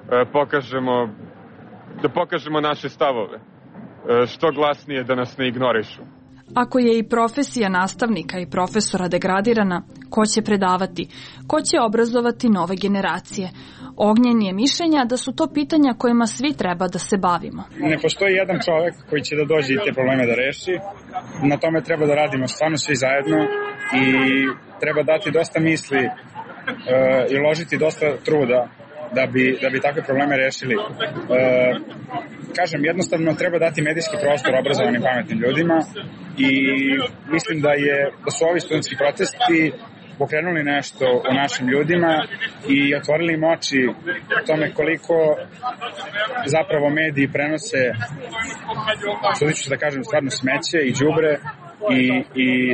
pokažemo naše stavove, što glasnije da nas ne ignorišu. Ako je i profesija nastavnika i profesora degradirana, ko će predavati, ko će obrazovati nove generacije? Ognjen je mišljenja da su to pitanja kojima svi treba da se bavimo. Ne postoji jedan čovek koji će da dođe i te probleme da reši. Na tome treba da radimo stvarno svi zajedno i treba dati dosta misli i uložiti dosta truda da bi takve probleme rešili. Kažem, jednostavno treba dati medijski prostor obrazovanim pametnim ljudima i mislim da su ovi studentski protesti pokrenuli nešto u našim ljudima i otvorili im oči o tome koliko zapravo mediji prenose, što ću da kažem, stvarno smeće i đubre i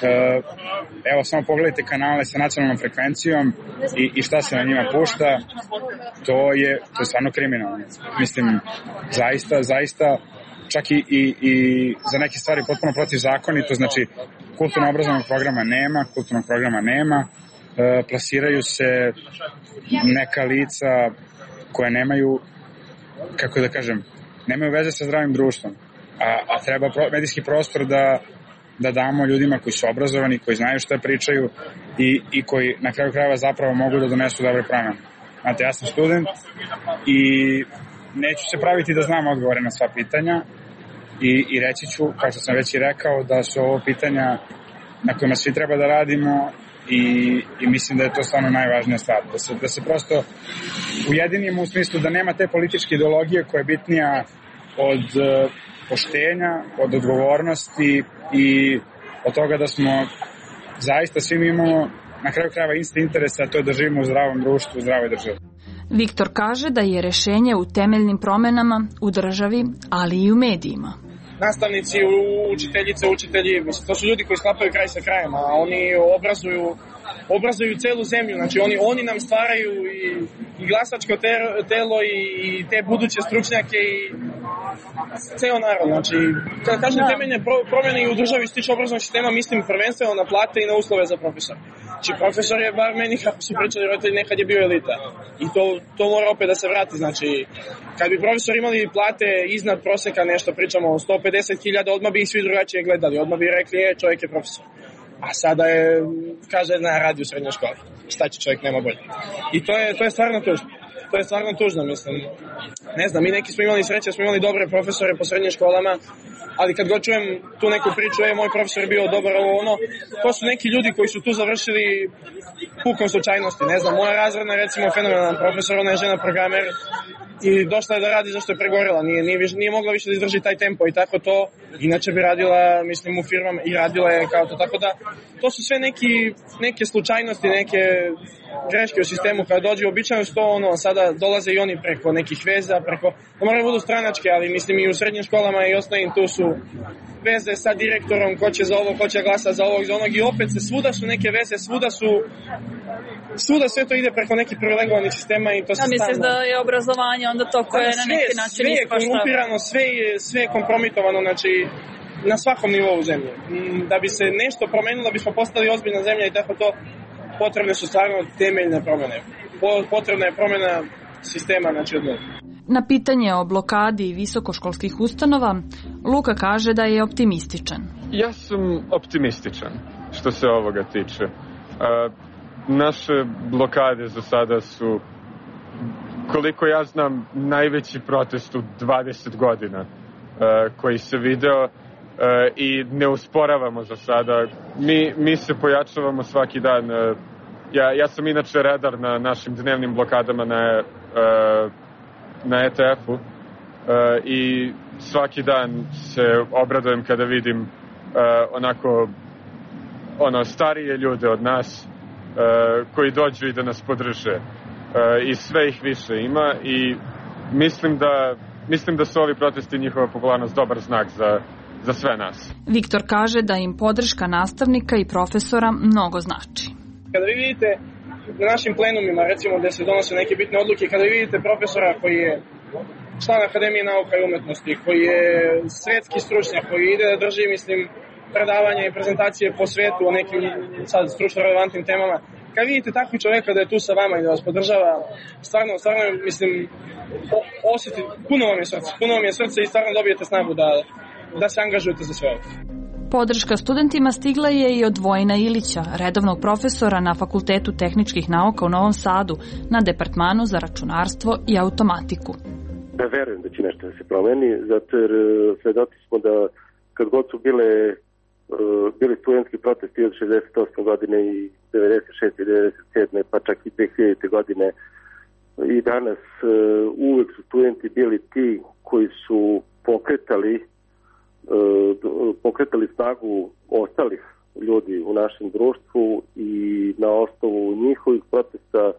evo samo pogledajte kanale sa nacionalnom frekvencijom i šta se na njima pušta, to je stvarno kriminalno. Mislim, zaista čak i za neke stvari potpuno protivzakonito, znači kulturno-obrazovnog programa nema, plasiraju se neka lica koja nemaju, kako da kažem, nemaju veze sa zdravim društvom, a treba medijski prostor da damo ljudima koji su obrazovani, koji znaju šta pričaju i koji na kraju krajeva zapravo mogu da donesu dobre promene. Znate, ja sam student i neću se praviti da znam odgovore na sva pitanja i reći ću, kao što sam već i rekao, da su ovo pitanja na kojima svi treba da radimo i mislim da je to stvarno najvažnija stvar. Da se prosto ujedinimo u smislu da nema te političke ideologije koja je bitnija od poštenja, od odgovornosti i od toga da smo zaista svi imamo na kraju krajeva isti interes, a to je da živimo u zdravom društvu, u zdravoj državi. Viktor kaže da je rešenje u temeljnim promenama u državi, ali i u medijima. Nastavnici, učiteljice, učitelji, mislim, to su ljudi koji sklapaju kraj sa krajem, a oni obrazuju celu zemlju, znači oni nam stvaraju i glasačko telo i te buduće stručnjake i ceo narod. Znači, kada kažem temeljne promjene i u državi što se tiče obrazovnog sistema, mislim prvenstveno na plate i na uslove za profesora. Znači, profesor je, bar meni kako su pričali roditelji, nekad je bio elita. I to mora opet da se vrati. Znači, kad bi profesor imali plate iznad proseka, nešto pričamo o 150.000, odmah bi ih svi drugačije gledali. Odmah bi rekli, čovjek je profesor. A sada je, kaže, radi u srednjoj školi. Šta će čovjek, nema bolje. I to je stvarno tužno. To je stvarno tužno, mislim. Ne znam, mi neki smo imali sreće, smo imali dobre profesore po srednjim školama, ali kad god čujem tu neku priču, moj profesor je bio dobar, to su neki ljudi koji su tu završili pukom slučajnosti. Ne znam, moja razredna, recimo, fenomenalan profesor, ona je žena programer i došla je da radi zašto je pregorela, nije mogla više da izdrži taj tempo i tako to, inače bi radila, mislim, u firmama i radila je kao to, tako da to su sve neke slučajnosti, neke greške u sistemu kada dođe, običajno su to sada dolaze i oni preko nekih veza, da moraju budu stranačke, ali mislim i u srednjim školama i osnovnim tu su veze sa direktorom, ko će za ovo, ko će glasa za ovog, za onog i opet svuda su neke veze, svuda sve to ide preko nekih privilegovanih sistema i to se misliš da je obrazovanje onda to koje na neki način sve je korumpirano, sve je kompromitovano, znači na svakom nivou u zemlji. Da bi se nešto promenilo, da bismo postali ozbiljna zemlja i tako to, potrebne su stvarno temeljne promjene. Potrebna je promjena sistema, znači od njega. Na pitanje o blokadi visokoškolskih ustanova, Luka kaže da je optimističan. Ja sam optimističan što se ovoga tiče. Naše blokade za sada su, koliko ja znam, najveći protest u 20 godina koji se video i ne usporavamo za sada. Mi se pojačavamo svaki dan. Ja sam inače redar na našim dnevnim blokadama na ETF-u i svaki dan se obradujem kada vidim starije ljude od nas koji dođu i da nas podrže i sve ih više ima i mislim da su ovi protesti i njihova popularnost dobar znak za sve nas. Viktor kaže da im podrška nastavnika i profesora mnogo znači. Kada vi vidite na našim plenumima, recimo gde se donose neke bitne odluke, kada vi vidite profesora koji je član Akademije nauka i umetnosti, koji je svetski stručnjak, koji ide da drži, mislim, predavanja i prezentacije po svetu o nekim sad stručno relevantnim temama, kad vidite takvog čoveka da je tu sa vama i da vas podržava, stvarno, mislim, osjeti, puno vam je srce i stvarno dobijete snagu da se angažujete za sve ovo. Podrška studentima stigla je i od Vojina Ilića, redovnog profesora na Fakultetu tehničkih nauka u Novom Sadu, na departmanu za računarstvo i automatiku. Da verujem da će nešto da se promeni, zato jer svedoci smo da kad god su bili studentski protesti od 68. godine i 96. i 97. pa čak i 2000. godine i danas uvek su studenti bili ti koji su pokretali snagu ostalih ljudi u našem društvu i na osnovu njihovih protesta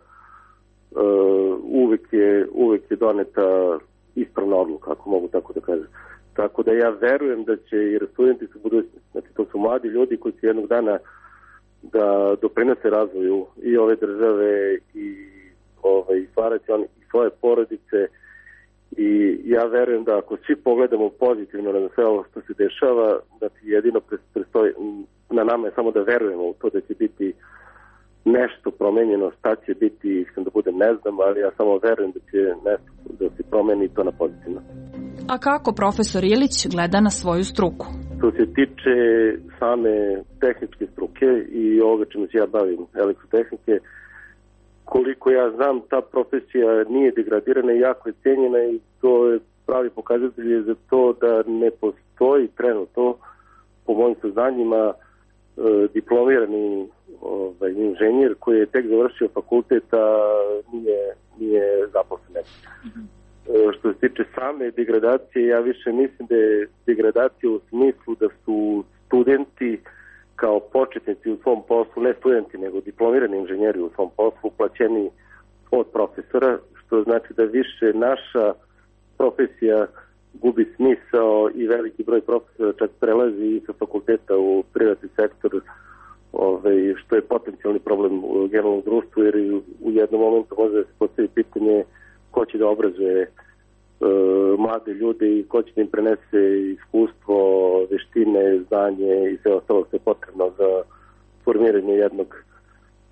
uvek je doneta ispravna odluka, ako mogu tako da kažem. Tako da ja verujem da će, jer studenti su budućnosti, znači to su mladi ljudi koji će jednog dana da doprinose razvoju i ove države i stvarati oni i svoje porodice. I ja verujem da ako svi pogledamo pozitivno na sve ovo što se dešava, da ti jedino prestoji, na nama je samo da verujemo u to da će biti nešto promenjeno, šta će biti, iskreno da budem ne znam, ali ja samo verujem da će nešto da se promeni to na pozitivno. A kako profesor Ilić gleda na svoju struku? Što se tiče same tehničke struke i ovoga čemu se ja bavim, elektrotehnike, koliko ja znam, ta profesija nije degradirana i jako je cijenjena i to je pravi pokazatelj za to da ne postoji trenutno, po mojim saznanjima, diplomirani inženjer koji je tek završio fakultet, a nije zaposlen. Što se tiče same degradacije, ja više mislim da je degradacija u smislu da su studenti kao početnici u svom poslu, ne studenti, nego diplomirani inženjeri u svom poslu, plaćeni od profesora, što znači da više naša profesija gubi smisao i veliki broj profesora čak prelazi sa fakulteta u privatni sektor, što je potencijalni problem u generalnom društvu, jer u jednom momentu može da se postavi pitanje ko će da obrazuje mlade ljude i ko će da im prenese iskustvo, veštine, znanje i sve ostalo što je potrebno za formiranje jednog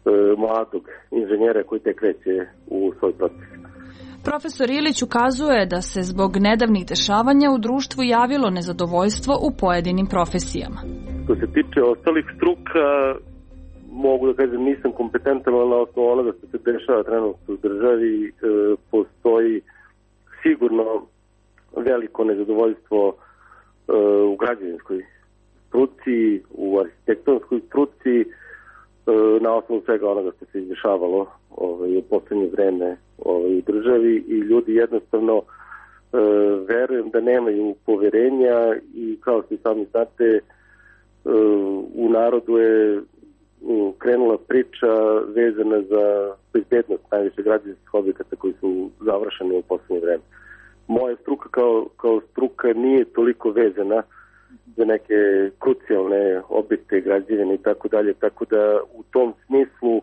mladog inženjera koji te kreće u svoj proces. Profesor Ilić ukazuje da se zbog nedavnih dešavanja u društvu javilo nezadovoljstvo u pojedinim profesijama. Što se tiče ostalih struka, mogu da kažem nisam kompetentan na osnovu onoga što se dešava trenutno u državi. Postoji sigurno veliko nezadovoljstvo u građevinskoj struci, u arhitektonskoj struci, na osnovu svega onoga što se izdešavalo u poslednje vreme u državi i ljudi jednostavno verujem da nemaju poverenja i kao što sami znate u narodu je krenula priča vezana za bezbednost najviše građevinskih objekata koji su završeni u poslednje vreme. Moja struka kao struka nije toliko vezana za neke krucijalne objekte, građevine i tako dalje, tako da u tom smislu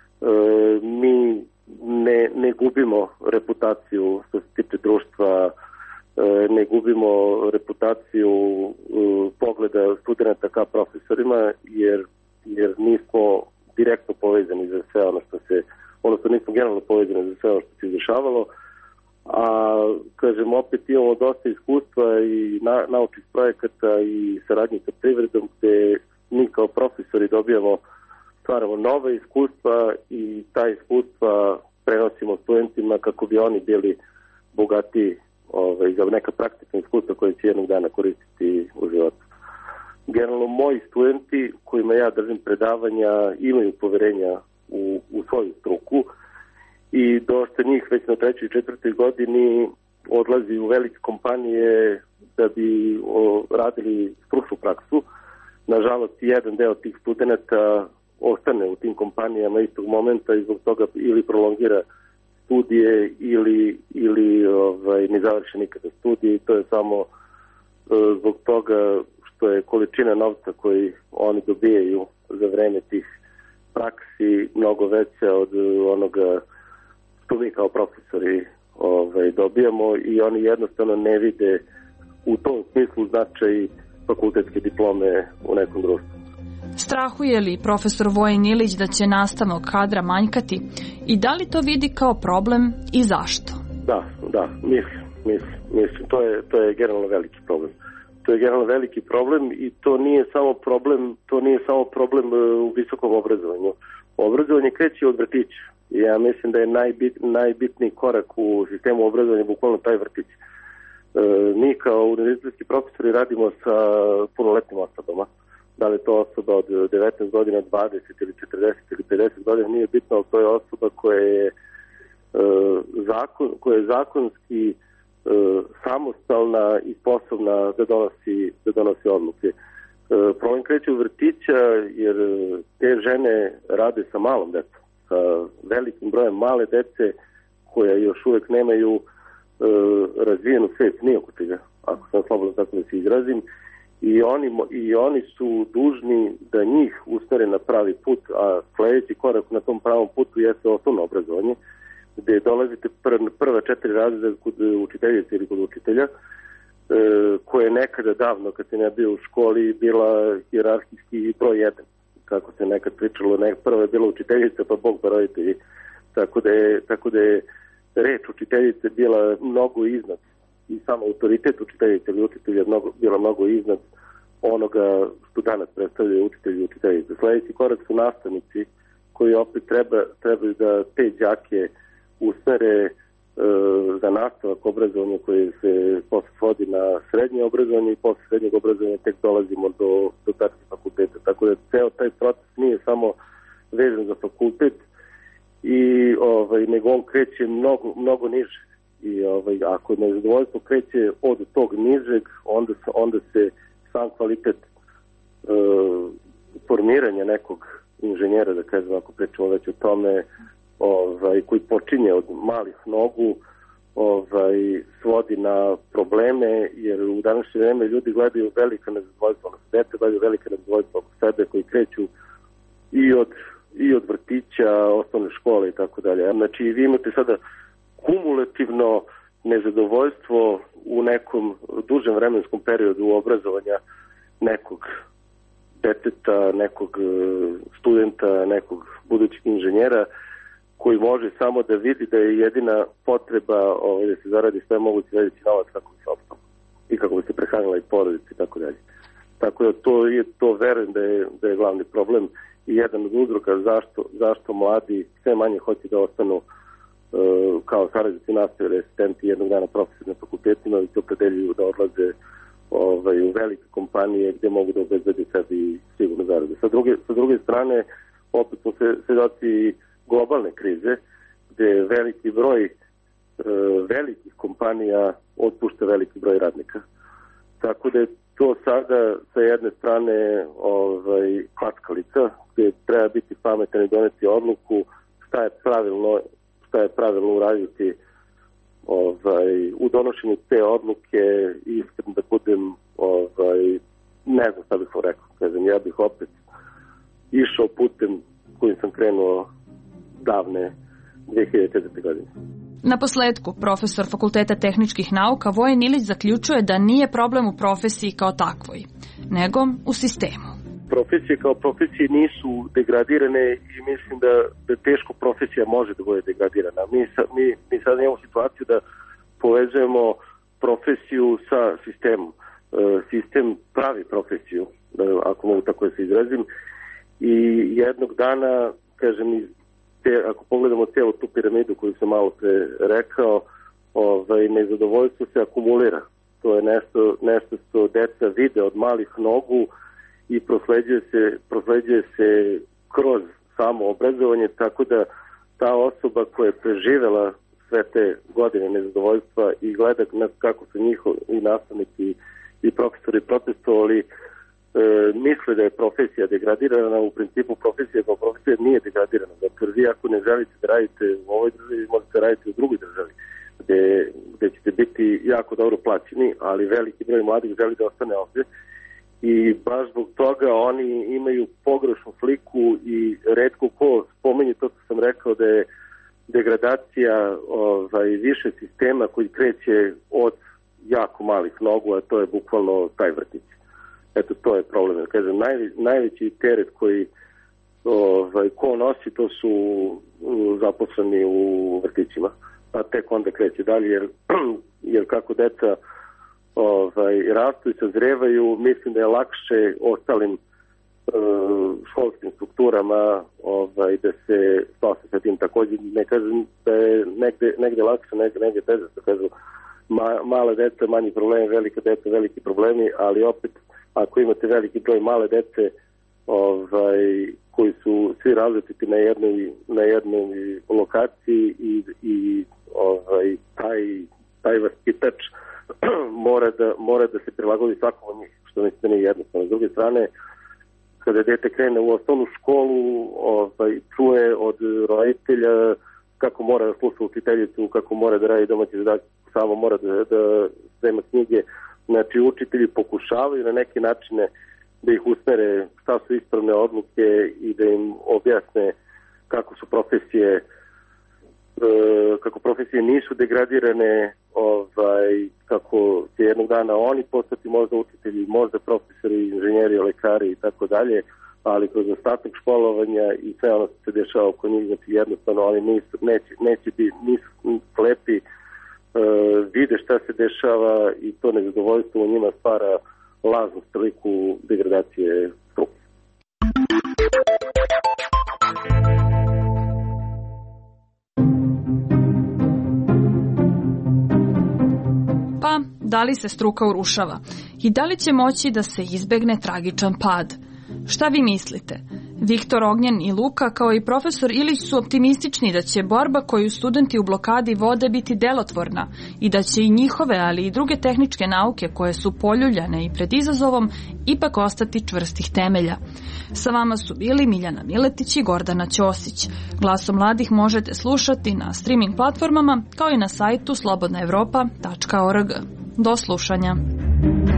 mi ne gubimo reputaciju što se tiče društva, ne gubimo reputaciju pogleda studenta ka profesorima, jer nismo direktno povezani za sve ono što se, odnosno nismo generalno povezani za sve ono što se izdešavalo, a kažem opet imamo dosta iskustva i naučnih projekata i saradnje sa privredom gde mi kao profesori stvaramo nove iskustva i ta iskustva prenosimo studentima kako bi oni bili bogati za neka praktična iskustva koje će jednog dana koristiti u životu. Generalno moji studenti kojima ja držim predavanja imaju poverenja u svoju struku i dosta njih već na 3. i 4. godini odlazi u velike kompanije da bi radili stručnu praksu. Nažalost, jedan deo tih studenta ostane u tim kompanijama istog momenta i zbog toga ili prolongira studije ili ne završi nikada studije i to je samo zbog toga što je količina novca koji oni dobijaju za vreme tih praksi mnogo veća od onoga što mi kao profesori dobijamo i oni jednostavno ne vide u tom smislu značaj fakultetske diplome u nekom društvu. Strahuje li profesor Vojin Ilić da će nastavnog kadra manjkati i da li to vidi kao problem i zašto? Da, mislim. To je generalno veliki problem. To je generalno veliki problem i to nije samo problem u visokom obrazovanju. Obrazovanje kreće od vrtića. Ja mislim da je najbitniji korak u sistemu obrazovanja bukvalno taj vrtić. Mi kao univerzitetski profesori radimo sa punoletnim osobama. Da li je to osoba od 19 godina, 20 ili 40 ili 50 godina, nije bitno, ali to je osoba koja je zakonski samostalna i sposobna da donosi odluke. Problem kreće u vrtića jer te žene rade sa malom decom, sa velikim brojem male dece koja još uvek nemaju razvijenu svest nijako čega, ako sam slobodno tako da se izrazim, i oni su dužni da njih usmere na pravi put, a sledeći korak na tom pravom putu jeste osnovno obrazovanje, gde dolazite prva 4 razreda kod učiteljice ili kod učitelja, koja je nekada davno, kad sam ja bio u školi, bila hijerarhijski broj 1. Kako se nekad pričalo, prva je bila učiteljica, pa Bog pa roditelji. Tako da je reč učiteljice bila mnogo iznad i samo autoritet učiteljice ili učitelja bila mnogo iznad onoga što danas predstavljaju učitelji i učiteljice. Sledeći korak su nastavnici koji opet trebaju da te đake usmere za nastavak obrazovanja koje se posle svodi na srednje obrazovanje i posle srednjeg obrazovanja tek dolazimo do tačke fakulteta. Tako da ceo taj proces nije samo vezan za fakultet nego on kreće mnogo niže. I ako nezadovoljstvo kreće od tog nižeg, onda se sam kvalitet formiranja nekog inženjera, da kažem, ako pričamo već o tome, koji počinje od malih nogu, svodi na probleme, jer u današnje vreme ljudi gledaju velika nezadovoljstva, dete gledaju velika nezadovoljstva oko sebe koji kreću i od vrtića, osnovne škole i tako dalje. Znači, vi imate sada kumulativno nezadovoljstvo u nekom dužem vremenskom periodu obrazovanja nekog deteta, nekog studenta, nekog budućih inženjera, koji može samo da vidi da je jedina potreba da se zaradi sve moguće veći novac kako bi se opstalo i kako bi se prehranila i porodica i tako dalje. Tako da to verujem da je glavni problem i jedan od uzroka zašto mladi sve manje hoće da ostanu kao saradnici nastave, asistenti, jednog dana profesori na fakultetima i to opredeljuju da odlaze u velike kompanije gdje mogu da obezbede sebi sigurno zarade. Sa druge strane, opet smo svedoci globalne krize, gdje veliki broj velikih kompanija otpušta veliki broj radnika. Tako da je to sada sa jedne strane klackalica, gdje treba biti pametan i doneti odluku šta je pravilno uraditi u donošenju te odluke. Iskreno da budem, ne znam šta bih rekao, kažem, ja bih opet išao putem kojim sam krenuo davne 2004. godine. Na posledku, profesor Fakulteta tehničkih nauka Vojen Ilić zaključuje da nije problem u profesiji kao takvoj, nego u sistemu. Profesije kao profesije nisu degradirane i mislim da teško profesija može da bude degradirana. Mi sad imamo situaciju da povezujemo profesiju sa sistemom. Sistem pravi profesiju, ako mogu tako da se izrazim, i jednog dana, kažem, ako pogledamo cijelu tu piramidu koju sam malo pre rekao, nezadovoljstvo se akumulira. To je nešto što deca vide od malih nogu i prosleđuje se kroz samo obrazovanje, tako da ta osoba koja je preživela sve te godine nezadovoljstva i gleda kako su njihovi nastavnici i profesori protestovali, misle da je profesija degradirana. U principu profesija kao profesija nije degradirana. Dakle, vi ako ne želite da radite u ovoj državi, možete raditi u drugoj državi, gde ćete biti jako dobro plaćeni, ali veliki broj mladih želi da ostane ovdje. I baš zbog toga oni imaju pogrešnu sliku i retko ko spominje to što sam rekao da je degradacija više sistema koji kreće od jako malih nogu, a to je bukvalno taj vrtić. Eto, to je problem. Kažem, najveći teret koji ko nosi, to su zaposleni u vrtićima, a tek onda kreće dalje, jer kako deca rastu i sazrevaju, mislim da je lakše ostalim školskim strukturama da se spase sa tim. Također ne kažem da je negde lakše, negde teže, što kažu male deca, manji problemi, velika deca, veliki problemi, ali opet ako imate veliki broj male dece koji su svi različiti na jednoj lokaciji i taj vaspitač mora da se prilagodi svakom od njih, što mislim da nije jednostavno. S druge strane, kada dete krene u osnovnu školu, čuje od roditelja kako mora da sluša učiteljicu, kako mora da radi domaći zadatak, samo mora da sprema knjige. Znači, učitelji pokušavaju na neke načine da ih usmere šta su ispravne odluke i da im objasne kako profesije nisu degradirane, kako će jednog dana oni postati možda učitelji, možda profesori, inženjeri, lekari i tako dalje, ali kroz ostatak školovanja i sve ono što se dešava oko njih, znači jednostavno oni nisu slepi, vide šta se dešava i to nezadovoljstvo u njima stvara lažnu sliku degradacije struke. Pa, da li se struka urušava? I da li će moći da se izbegne tragičan pad? Šta vi mislite? Viktor, Ognjen i Luka, kao i profesor Ilić, su optimistični da će borba koju studenti u blokadi vode biti delotvorna i da će i njihove, ali i druge tehničke nauke koje su poljuljane i pred izazovom ipak ostati čvrstih temelja. Sa vama su bili Miljana Miletić i Gordana Ćosić. Glasom mladih možete slušati na streaming platformama kao i na sajtu slobodnaevropa.org. Do slušanja.